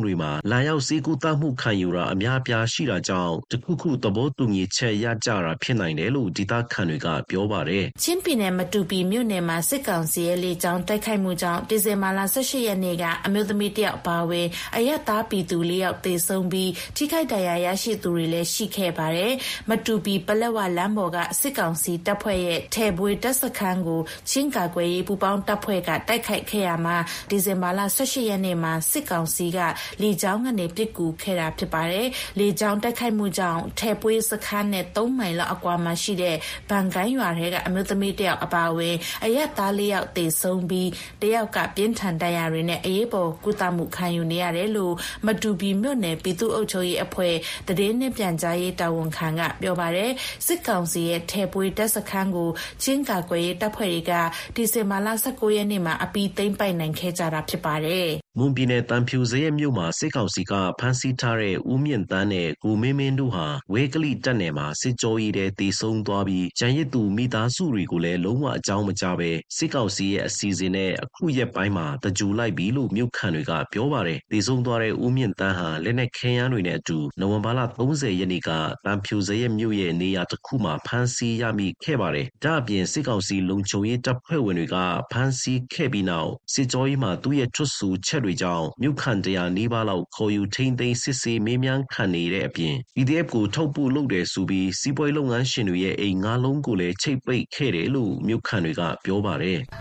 လာရောက်ဆေးကုသမှုခံယူတာအများအပြားရှိတာကြောင့်တခုခုသဘောတူညီချက်ရကြတာဖြစ်နိုင်တယ်လို့ဒေသခံတွေကပြောပါတယ်။ချင်းပြည်နယ်မတူပီမြို့နယ်မှာစစ်ကောင်စီရဲ့လေကြောင်းတိုက်ခိုက်မှုကြောင့်ဒီဇင်ဘာလ၁၈ရက်နေ့ကအမျိုးသမီးတယောက်ပါဝင်အရက်သားပြည်သူလေးယောက်သေဆုံးပြီးထိခိုက်ဒဏ်ရာရရှိသူတွေလည်းရှိခဲ့ပါတယ်။မတူပီပလက်ဝလမ်းပေါ်ကစစ်ကောင်စီတပ်ဖွဲ့ရဲ့ထဲပွေတပ်စခန်းကိုချင်းကာကွယ်ရေးပူးပေါင်းတပ်ဖွဲ့ကတိုက်ခိုက်ခဲ့ရမှာဒီဇင်ဘာလ၁၈ရက်နေ့မှာစစ်ကောင်စီကလေကြောင်းကနေပစ်ကူခဲ့တာဖြစ်ပါတယ်။လေကြောင်းတိုက်ခိုက်မှုကြောင့်ထဲပွေစခန်းနဲ့သုံးမိုင်လောက်အကွာမှာရှိတဲ့ဘန်ကိုင်းရွာထဲကအမျိုးသမီးတယောက်အပါအဝင်အရက်သားလေးယောက်သေဆုံးပြီးတယောက်ကပြင်းထန်ဒဏ်ရာတွေနဲ့အရေးပေါ်ကုသမှုခံယူနေရတယ်လို့မတူပီမြို့နယ်ပြည်သူ့အုပ်ချုပ်ရေးအဖွဲ့တည်င်းနဲ့ပြန်ကြားရေးတာဝန်ခံကပြောပါတယ်။စစ်ကောင်စီရဲ့ထဲပွေတပ်စခန်းကိုချင်းကာကွယ်ရေးတပ်ဖွဲ့တွေကဒီဇင်ဘာလ၁၉ရက်နေ့မှာအပီသိမ်းပိုက်နိုင်ခဲ့ကြတာဖြစ်ပါတယ်။မွန်ပြည်နယ်တန်ဖြူစရဲမြို့မှာစစ်ကောင်စီကဖမ်းဆီးထားတဲ့ဦးမြင့်တန်းနဲ့ကိုမင်းမင်းတို့ဟာဝဲကလိတပ်နယ်မှာစစ်ကြောရေးတဲ့တေဆုံးသွားပြီးကျန်ရစ်သူမိသားစုတွေကိုလည်းလုံးဝအကြောင်းမကြားပဲစစ်ကောင်စီရဲ့အစီအစဉ်နဲ့အခုရက်ပိုင်းမှာတကြူလိုက်ပြီလို့မြို့ခံတွေကပြောပါတယ်။တေဆုံးသွားတဲ့ဦးမြင့်တန်းဟာလက်နက်ခဲယမ်းတွေနဲ့အတူနိုဝင်ဘာလ၃၀ရက်နေ့ကတန်ဖြူစရဲမြို့ရဲ့နေရာတစ်ခုမှာဖမ်းဆီးရမိခဲ့ပါတယ်။ဒါအပြင်စစ်ကောင်စီလုံခြုံရေးတပ်ဖွဲ့ဝင်တွေကဖမ်းဆီးခဲ့ပြီးနောက်စစ်ကြောရေးမှာသူ့ရဲ့ထွတ်ဆူချက်တွေကြောင့်မြို့ခံတရာနီးပါးလောက်ခေါ်ယူထိန်းသိမ်းစစ်ဆေးမေးမြန်းခံနေတဲ့အပြင် P D F ကိုထုတ်ပို့လုပ်တယ်ဆိုပြီးစီးပွားရေးလုပ်ငန်းရှင်တွေရဲ့အိမ်ငါးလုံးကိုလည်းချိတ်ပိတ်ခဲ့တယ်လို့မြို့ခံတွေကပြောပါတယ်။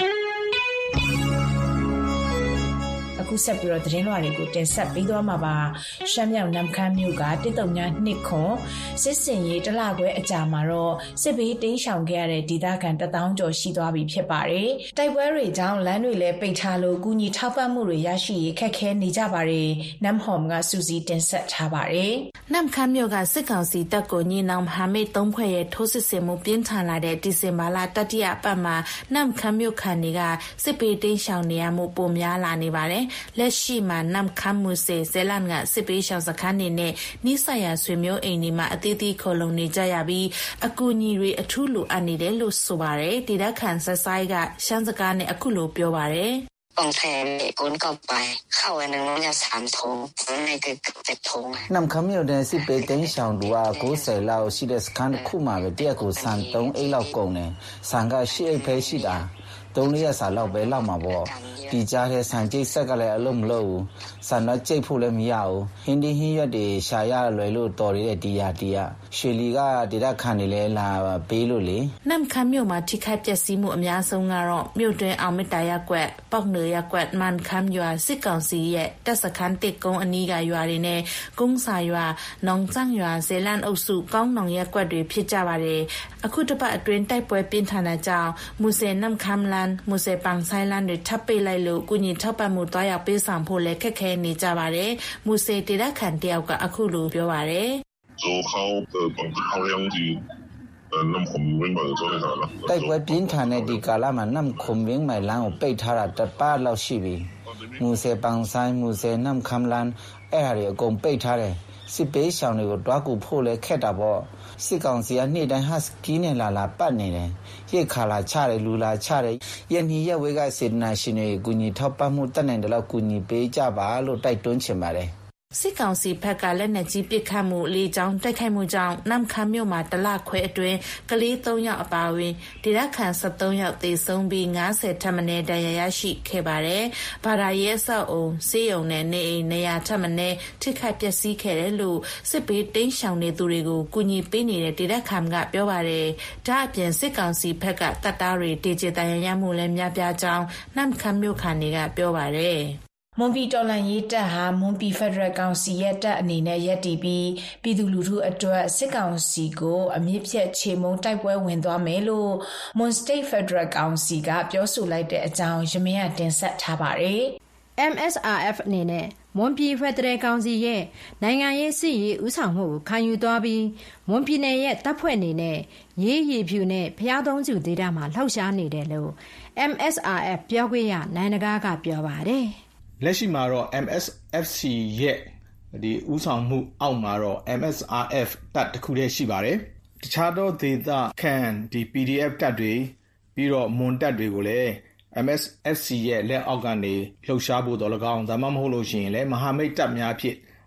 အခုဆက်ပြီးတော့သတင်းလွှာတွေကိုတင်ဆက်ပေးသွားမှာပါရှမ်းမြောက်နမ်ခမ်းမြို့ကတစ်တုံညာနှစ်ခွန်စစ်စင်ရေးတလခွဲအကြာမှာတော့စစ်ဘေးတိမ်းရှောင်ခဲ့ရတဲ့ဒေသခံတထောင်ကျော်ရှိသွားပြီဖြစ်ပါတယ်တိုက်ပွဲတွေကြောင့်လမ်းတွေလည်းပိတ်ထားလို့ကုညီထောက်ပံ့မှုတွေရရှိရခက်ခဲနေကြပါတယ်နမ်ဟ ော်မကစူစီတင်ဆက်ထားပါတယ်နမ်ခမ်းမြို့ကစစ်ကောင်စီတပ်ကိုညီနောင်မဟာမိတ်သုံးဖွဲ့ရဲ့ထိုးစစ်ဆင်မှုပြင်းထန်လာတဲ့ဒီဇင်ဘာလတတိယပတ်မှာနမ်ခမ်းမြို့ခံတွေကစစ်ဘေးတိမ်းရှောင်နေရမှုပိုများလာနေပါတယ်လက်ရှိမှာနမ်ခမ်းမှုစေဇလန်ကစစ်ပေးရှောင်စခန်းနေနဲ့နိဆိုင်ရာဆွေမျိုးအိမ်တွေမှာအသီးသီးခေါ်လုံနေကြရပြီးအကူအညီတွေအထူးလိုအပ်နေတယ်လို့ဆိုပါတယ်ဒေသခံဆက်ဆိုင်ကရှမ်းစကားနဲ့အခုလိုပြောပါတယ်放菜滚到白，烤完能弄下三桶，那个一桶。 南康庙的是北顶上路啊，古时老是的是看苦嘛个，第二个山东一老公呢，三个是一批是的，东里也是老白老嘛不，地家的山鸡三个来弄不漏，山那鸡铺来没有，现在现在的下呀来路多的地呀地呀，水里个地那看的来啦背路哩。 南康庙嘛，ที่开ပြစီမှုအများဆုံးကတော့မြို့တွင်အောင်မတာရက်ကွက်ပောက်နေရက်ကွက်မန်ခမ်းရွာစစ်ကောင်စီရဲ့တပ်စခန်းတစ်ကုန်းအနီးကရွာတွေနဲ့ကုန်းစာရွာနောင်ကျန်းရွာဇေလန်အုပ်စုကောင်းနောင်ရက်ကွက်တွေဖြစ်ကြပါတယ်အခုတစ်ပတ်အတွင်းတိုက်ပွဲပြင်းထန်တဲ့ကြောင့်မူစေနမ်ခမ်းလန်မူစေပန်းဆိုင်လန်တွေထပ်ပိတ်လိုက်လို့ကုညီထောက်ပံ့မှုတွားရောက်ပေးဆောင်ဖို့လည်းခက်ခဲနေကြပါတယ်မူစေဒေသခံတယောက်ကအခုလိုပြောပါတယ်走好的帮好样的တိုက်ပွဲပြင်းထန်တဲ့ဒီကာလမှာနမ်ခုံဝင်းမိုင်လန်းကိုပိတ်ထားတာတပတ်လောက်ရှိပြီမူစေပန်းဆိုင်မူစေနမ်ခမ်လန်အဲ့ဒါတွေအကုန်ပိတ်ထားတယ်စစ်ပေးရှောင်တွေကိုတွားကူဖို့လဲခက်တာပေါ့စစ်ကောင်စီကနေ့တိုင်းဟတ်စကီးနဲ့လာလာပတ်နေတယ်ရိတ်ခါလာချတယ်လူလာချတယ်ယနေ့ရက်ဝေးကစေတနာရှင်တွေကူညီထောက်ပံ့မှုတက်နိုင်တယ်လို့ကူညီပေးကြပါလို့တိုက်တွန်းချင်ပါတယ်စစ်ကောင်စီဘက်ကလက်နက်ကြီးပစ်ခတ်မှုလေကြောင်းတိုက်ခိုက်မှုကြောင့်နမ်ခမ်းမြို့မှာတလခွဲအတွင်းကလေးသုံးယောက်အပါအဝင်ဒေသခံ၁၃ယောက်သေဆုံးပြီး၅၀ထပ်မံဒဏ်ရာရရှိခဲ့ပါတယ်။ဘာသာရေးအဆောက်အုံစေယုံနဲ့နေအိမ်နေရာထပ်မံထိခိုက်ပျက်စီးခဲ့တယ်လို့စစ်ပေးတိမ်းရှောင်နေသူတွေကိုကူညီပေးနေတဲ့ဒေသခံကပြောပါတယ်။ဒါအပြင်စစ်ကောင်စီဘက်ကတပ်သားတွေဒေဂျစ်တန်ရရမှုလည်းများပြားကြောင်းနမ်ခမ်းမြို့ခံတွေကပြောပါတယ်။မွန်ပြည်တော်လှန်ရေးတပ်ဟာမွန်ပြည်ဖက်ဒရယ်ကောင်စီရဲ့တပ်အနေနဲ့ရပ်တည်ပြီးပြည်သူလူထုအတွက်စစ်ကောင်စီကိုအမြင့်ဖြတ်ချေမှုန်းတိုက်ပွဲဝင်သွားမယ်လို့မွန်စတိတ်ဖက်ဒရယ်ကောင်စီကပြောဆိုလိုက်တဲ့အကြောင်းရမင်းကတင်ဆက်ထားပါတယ်။ M S R F အနေနဲ့မွန်ပြည်ဖက်ဒရယ်ကောင်စီရဲ့နိုင်ငံရေးစစ်ရေးဦးဆောင်မှုကိုခံယူသွားပြီးမွန်ပြည်နယ်ရဲ့တပ်ဖွဲ့အနေနဲ့ရေးရည်ဖြူနဲ့ဖျားသုံးကျူဒေသမှာလှောက်ရှားနေတယ်လို့ M S R F ပြောခွင့်ရနိုင်နဂါကပြောပါတယ်။လက်ရှိမှာတော့ M S F C ရဲ့ဒီဥဆောင်မှုအောက်မှာတော့ M S R F တပ်တစ်ခုတည်းရှိပါတယ်။တခြားသောဒေသခံဒီ P D F တပ်တွေပြီးတော့မွန်တပ်တွေကိုလည်း M S F C ရဲ့လက်အောက်ကနေလှုပ်ရှားဖို့တော်၎င်းဒါမှမဟုတ်လို့ရှိရင်လည်းမဟာမိတ်တပ်များဖြစ်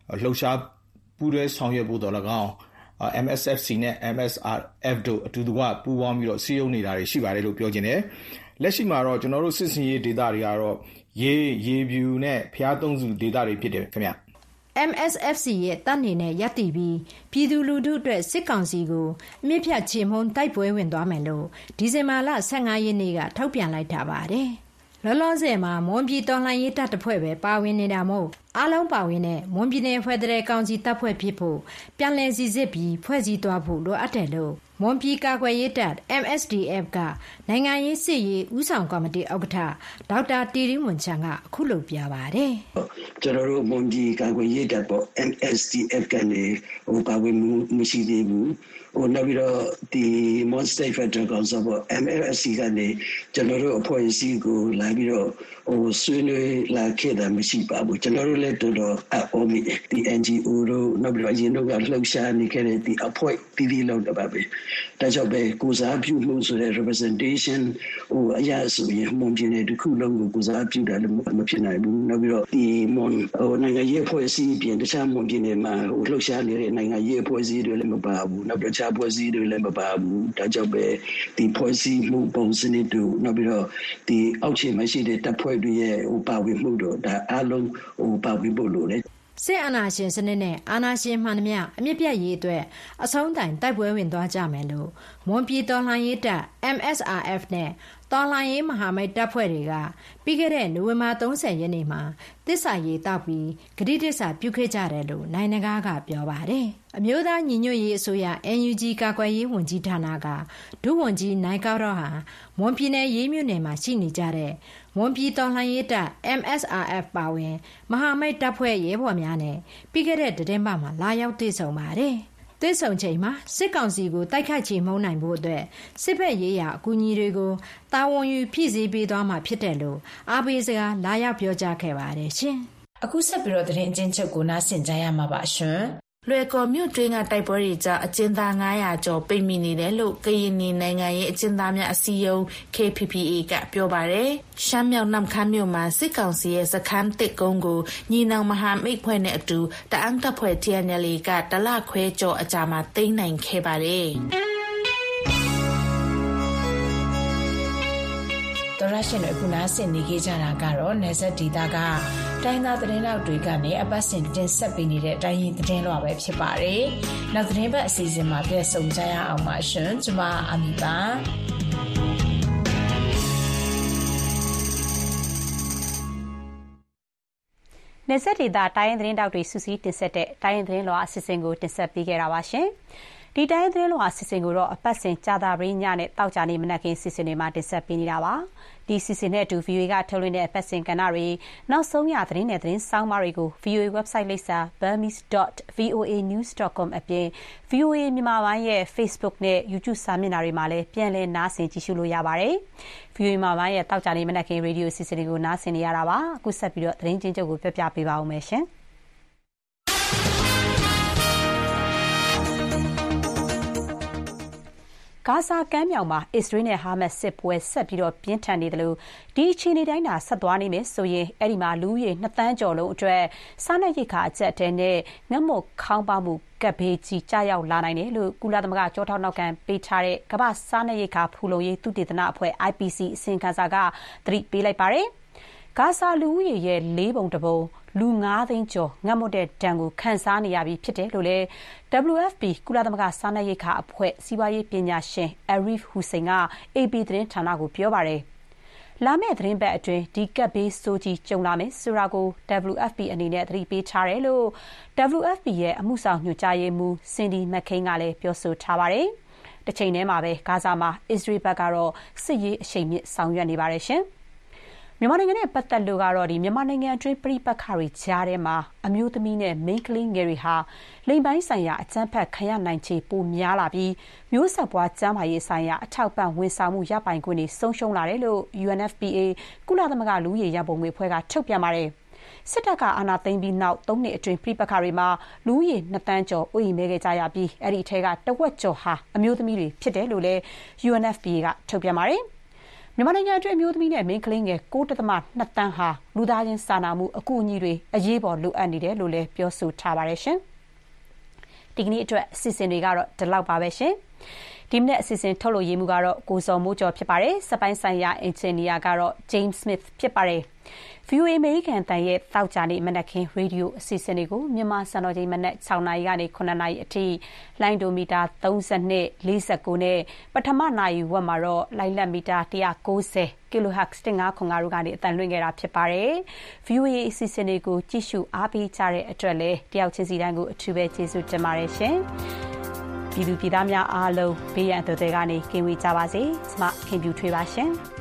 လှုပ်ရှားပူးတွဲဆောင်ရွက်ဖို့တော်၎င်း M S F C နဲ့ M S R F တို့အတူတကွပူးပေါင်းပြီးတော့စည်းရုံးနေတာတွေရှိပါတယ်လို့ပြောချင်တယ်လက်ရှိမှာတော့ကျွန်တော်တို့စစ်စင်ရေးဒေသတွေကတော့ရေရေပြူနဲ့ဖျားသုံးစုဒေသတွေဖြစ်တယ်ခင်ဗျ M S F C ရဲ့တပ်နေနဲ့ရပ်တည်ပြီးပြည်သူလူထုအတွက်စစ်ကောင်စီကိုအမြင့်ဖြတ်ချေမှုန်းတိုက်ပွဲဝင်သွားမယ်လို့ဒီဇင်ဘာလဆယ့်ငါရက်နေ့ကထုတ်ပြန်လိုက်တာပါတယ်လောလောဆယ်မှာမွန်ပြည်တော်လှန်ရေးတပ်တစ်ဖွဲ့ပဲပါဝင်နေတာမို့အားလုံးပါဝင်တဲ့မွန်ပြည်နယ်ဖက်ဒရယ်ကောင်စီတပ်ဖွဲ့ဖြစ်ဖို့ပြန်လည်စီစစ်ပြီးဖွဲ့စည်းသွားဖို့လိုအပ်တယ်လို့မွန်ပြည်ကာကွယ်ရေးတပ် M S D F ကနိုင်ငံရေးစစ်ရေးဦးဆောင်ကော်မတီဥက္ကဋ္ဌဒေါက်တာတီရီမွန်ချန်ကအခုလိုပြပါတယ်ကျွန်တော်တို့မွန်ပြည်ကာကွယ်ရေးတပ်ပေါ့ M S D F ကနေဟိုပါဝင်မှုမရှိသေးဘူးဟိုနောက်ပြီးတော့ဒီ Mon State Federal Council ပေါ့ M L S C ကနေကျွန်တော်တို့အဖွဲ့အစည်းကိုလာပြီးတော့ဟိုဆွေးနွေးလာခဲ့တာမရှိပါဘူးကျွန်တော်တို့လည်းတော်တော်အော်မီဒီ N G O တို့နောက်ပြီးတော့အရင်တို့ကလှုပ်ရှားနေခဲ့တဲ့ဒီအဖွဲ့ပြည်ပြည်လုံးတပါပဲဒါကြောင့်ပဲကိုစားပြုမှုဆိုတဲ့ representation ဟိုအရာဆိုရင်မွန်ပြည်နယ်တစ်ခုလုံးကိုကိုစားပြုတယ်လို့မဖြစ်နိုင်ဘူးနောက်ပြီးတော့ဒီမွန်ဟိုနိုင်ငံရေးအဖွဲ့အစည်းပြင်တခြားမွန်ပြည်နယ်မှာဟိုလှုပ်ရှားနေတဲ့နိုင်ငံရေးအဖွဲ့အစည်းတွေလည်းမပါဘူးနောက်ပြီးတခြားအဖွဲ့အစည်းတွေလည်းမပါဘူးဒါကြောင့်ပဲဒီဖွဲ့စည်းမှုပုံစံတွေတို့နောက်ပြီးတော့ဒီအောက်ခြေမှာရှိတဲ့တပ်ဖွဲ့တွေရဲ့ဟိုပါဝင်မှုတို့ဒါအလုံးဟိုပါဝင်ဖို့လို့လေစစ်အာဏာရှင်စနစ်နဲ့အာဏာရှင်မှန်သမျှအမြင့်ပြတ်ရေးအတွက်အဆုံးတိုင်တိုက်ပွဲဝင်သွားကြမယ်လို့မွန်ပြည်တော်လှန်ရေးတပ် M S R F နဲ့တော်လှန်ရေးမဟာမိတ်တပ်ဖွဲ့တွေကပြီးခဲ့တဲ့နိုဝင်ဘာသုံးဆယ်ရက်နေ့မှာတစ္ဆာရေးတောက်ပြီးဂတိတစ္ဆာပြုခဲ့ကြတယ်လို့နိုင်ငံကားကပြောပါတယ်အမျိုးသားညီညွတ်ရေးအစိုးရ N U G ကာကွယ်ရေးဝန်ကြီးဌာနကဒုဝန်ကြီးနိုင်ကောက်တော့ဟာမွန်ပြည်နယ်ရေးမြို့နယ်မှာရှိနေကြတဲ့မွန်ပြည်တော်လှန်ရေးတပ် M S R F ပါဝင်မဟာမိတ်တပ်ဖွဲ့ရဲဘော်များနဲ့ပြီးခဲ့တဲ့သတင်းပတ်မှာလာရောက်တွေ့ဆုံပါတယ်တွေ့ဆုံချိန်မှာစစ်ကောင်စီကိုတိုက်ခိုက်ချေမှုန်းနိုင်ဖို့အတွက်စစ်ဘက်ရေးရာအကူအညီတွေကိုတာဝန်ယူဖြည့်ဆည်းပေးသွားမှာဖြစ်တယ်လို့အားပေးစကားလာရောက်ပြောကြားခဲ့ပါတယ်ရှင်။အခုဆက်ပြီးတော့သတင်းအကျဉ်းချုပ်ကိုနားဆင်ကြရမှာပါရှင်။လွယ်ကော်မြို့တွင်းကတိုက်ပွဲတွေကြောင့်အကျဉ်းသားငါးရာကျော်ပိတ်မိနေတယ်လို့ကရင်နီနိုင်ငံရေးအကျဉ်းသားများအစည်းအရုံး K P P A ကပြောပါတယ်။ရှမ်းမြောက်နမ်ခမ်းမြို့မှာစစ်ကောင်စီရဲ့စခန်းတစ်ကုန်းကိုညီနောင်မဟာမိတ်ဖွဲ့နဲ့အတူတအန်းတပ်ဖွဲ့ T N L A ကတလခွဲကျော်အကြာမှာသိမ်းနိုင်ခဲ့ပါတယ်။တော်ရရှင်တို့ခုနားဆင်နေကြကြတာကတော့နေဆက်ဒေတာကတိုင်းသားသတင်းတောက်တွေကနေအပတ်စဉ်တင်ဆက်ပေးနေတဲ့တိုင်းရင်းသတင်းလွှာပဲဖြစ်ပါတယ်။နောက်သတင်းပတ်အစီအစဉ်မှာပြန်ဆုံကြရအောင်ပါရှင်။ကျွန်မအာမီပါ။နေဆက်ဒေတာတိုင်းရင်းသတင်းတောက်တွေစုစည်းတင်ဆက်တဲ့တိုင်းရင်းသတင်းလွှာအစီအစဉ်ကိုတင်ဆက်ပေးခဲ့တာပါရှင်။ဒီတိုင်းသတင်းလွှာအစီအစဉ်ကိုတော့အပတ်စဉ်ကြာသပတေးညနဲ့တောက်ကြနေမနက်ခင်းစီစဉ်တွေမှာတင်ဆက်ပေးနေတာပါဒီစီစဉ်နဲ့အတူ V O A ကထုတ်လွှင့်တဲ့အပတ်စဉ်ကဏ္ဍတွေနောက်ဆုံးရသတင်းနဲ့သတင်းဆောင်းပါးတွေကို V O A website လိပ်စာ burmese dot voa news dot com အပြင် V O A မြန်မာပိုင်းရဲ့ Facebook နဲ့ YouTube စာမျက်နှာတွေမှာလည်းပြန်လည်နားဆင်ကြည့်ရှုလို့ရပါတယ် V O A မြန်မာပိုင်းရဲ့တောက်ကြနေမနက်ခင်းရေဒီယိုစီစဉ်တွေကိုနားဆင်နေရတာပါအခုဆက်ပြီးတော့သတင်းချင်းချုပ်ကိုပြပြပေးပါဦးမယ်ရှင်ဂါဇာကမ်းမြောင်မှာအစ္စရေးနဲ့ဟာမတ်စ်စစ်ပွဲဆက်ပြီးတော့ပြင်းထန်နေတယ်လို့ဒီအခြေအနေတိုင်းသာဆက်သွားနေမယ်ဆိုရင်အဲ့ဒီမှာလူဦးရေနှစ်သန်းကျော်လုံးအတွက်စားနပ်ရိက္ခာအကျပ်တဲနဲ့ငတ်မွတ်ခေါင်းပါမှုကပ်ဘေးကြီးကြာရောက်လာနိုင်တယ်လို့ကုလသမဂ္ဂကြောထောက်နောက်ခံပေးထားတဲ့ကမ္ဘာစားနပ်ရိက္ခာဖူလုံရေးသုတေသနအဖွဲ့ I P C အစီရင်ခံစာကသတိပေးလိုက်ပါတယ်ဂါဇာလူဦးရေရဲ့လေးပုံတစ်ပုံလူငါးသိန်းကျော်ငတ်မွတ်တဲ့ဒဏ်ကိုခံစားနေရပြီဖြစ်တယ်လို့လည်း W F P ကုလသမဂ္ဂစားနပ်ရိက္ခာအဖွဲ့စီးပွားရေးပညာရှင် Arif Hussein က A P သတင်းဌာနကိုပြောပါတယ်။လာမယ့်သတင်းပတ်အတွင်းဒီကပ်ဘေးဆိုးကြီးကြုံလာမယ်ဆိုတာကို W F P အနေနဲ့သတိပေးထားတယ်လို့ W F P ရဲ့အမှုဆောင်ညွှန်ကြားရေးမှူး Cindy McCain ကလည်းပြောဆိုထားပါတယ်။တစ်ချိန်တည်းမှာပဲဂါဇာမှာအစ္စရေးဘက်ကတော့စစ်ရေးအရှိန်မြင့်ဆောင်ရွက်နေပါတယ်ရှင်။မြန်မာနိုင်ငံနဲ့ပတ်သက်လို့ကတော့ဒီမြန်မာနိုင်ငံအတွင်းပြည်ပခါတွေကြားထဲမှာအမျိုးသမီးနဲ့မိန်းကလေးငယ်တွေဟာလိင်ပိုင်းဆိုင်ရာအကြမ်းဖက်ခံရနိုင်ခြေပိုများလာပြီးမျိုးဆက်ပွားကျန်းမာရေးဆိုင်ရာအထောက်ပံ့ဝန်ဆောင်မှုရပိုင်ခွင့်တွေဆုံးရှုံးလာတယ်လို့ U N F P A ကုလသမဂ္ဂလူဦးရေရပုံငွေအဖွဲ့ကထုတ်ပြန်ပါတယ်။စစ်တပ်ကအာဏာသိမ်းပြီးနောက်သုံးနှစ်အတွင်းပြည်ပခါတွေမှာလူဦးရေနှစ်သန်းကျော်အိုးအိမ်မဲခဲ့ကြရပြီးအဲ့ဒီအထက်ကတဝက်ကျော်ဟာအမျိုးသမီးတွေဖြစ်တယ်လို့လည်း U N F P A ကထုတ်ပြန်ပါတယ်။မမြန်မာနိုင်ငံအတွင်းအမျိုးသမီးနဲ့မိန်းကလေးငယ်၉.၂ တန်းဟာလူသားချင်းစာနာမှုအကူအညီတွေအရေးပေါ်လိုအပ်နေတယ်လို့လည်းပြောဆိုထားပါတယ်ရှင်။ဒီကနေ့အတွက်အစီအစဉ်တွေကတော့ဒီလောက်ပါပဲရှင်။ဒီမနေ့အစီအစဉ်ထုတ်လို့ရေးမှုကတော့ကိုစောမိုးကျော်ဖြစ်ပါတယ်။စပိုင်းဆိုင်ရာအင်ဂျင်နီယာကတော့ James Smith ဖြစ်ပါတယ်။ဗီအိုအေ အမေရိကန်တန်ရဲ့တောက်ကြနေ့မနက်ခင်းရေဒီယိုအစီအစဉ်တွေကိုမြန်မာစံတော်ချိန်မနက်၆နာရီကနေ၇နာရီအထိလိုင်းဒိုမီတာ၃၂ ၄၉နဲ့ပထမနာရီဝက်မှာတော့လိုင်းလက်မီတာ၁၉၀ kHz ၁၅ခု၅တို့ကနေအသံလွှင့်ခဲ့တာဖြစ်ပါတယ်။ ဗီအိုအေအစီအစဉ်တွေကိုကြည့်ရှုအားပေးကြတဲ့အတွက်လည်းတယောက်ချင်းစီတိုင်းကိုအထူးပဲကျေးဇူးတင်ပါတယ်ရှင်။ပြည်သူပြည်သားများအားလုံးဘေးရန်အန္တရာယ်ကနေကင်းဝေးကြပါစေ။ကျွန်မခင်ဗျူထွေးပါရှင်။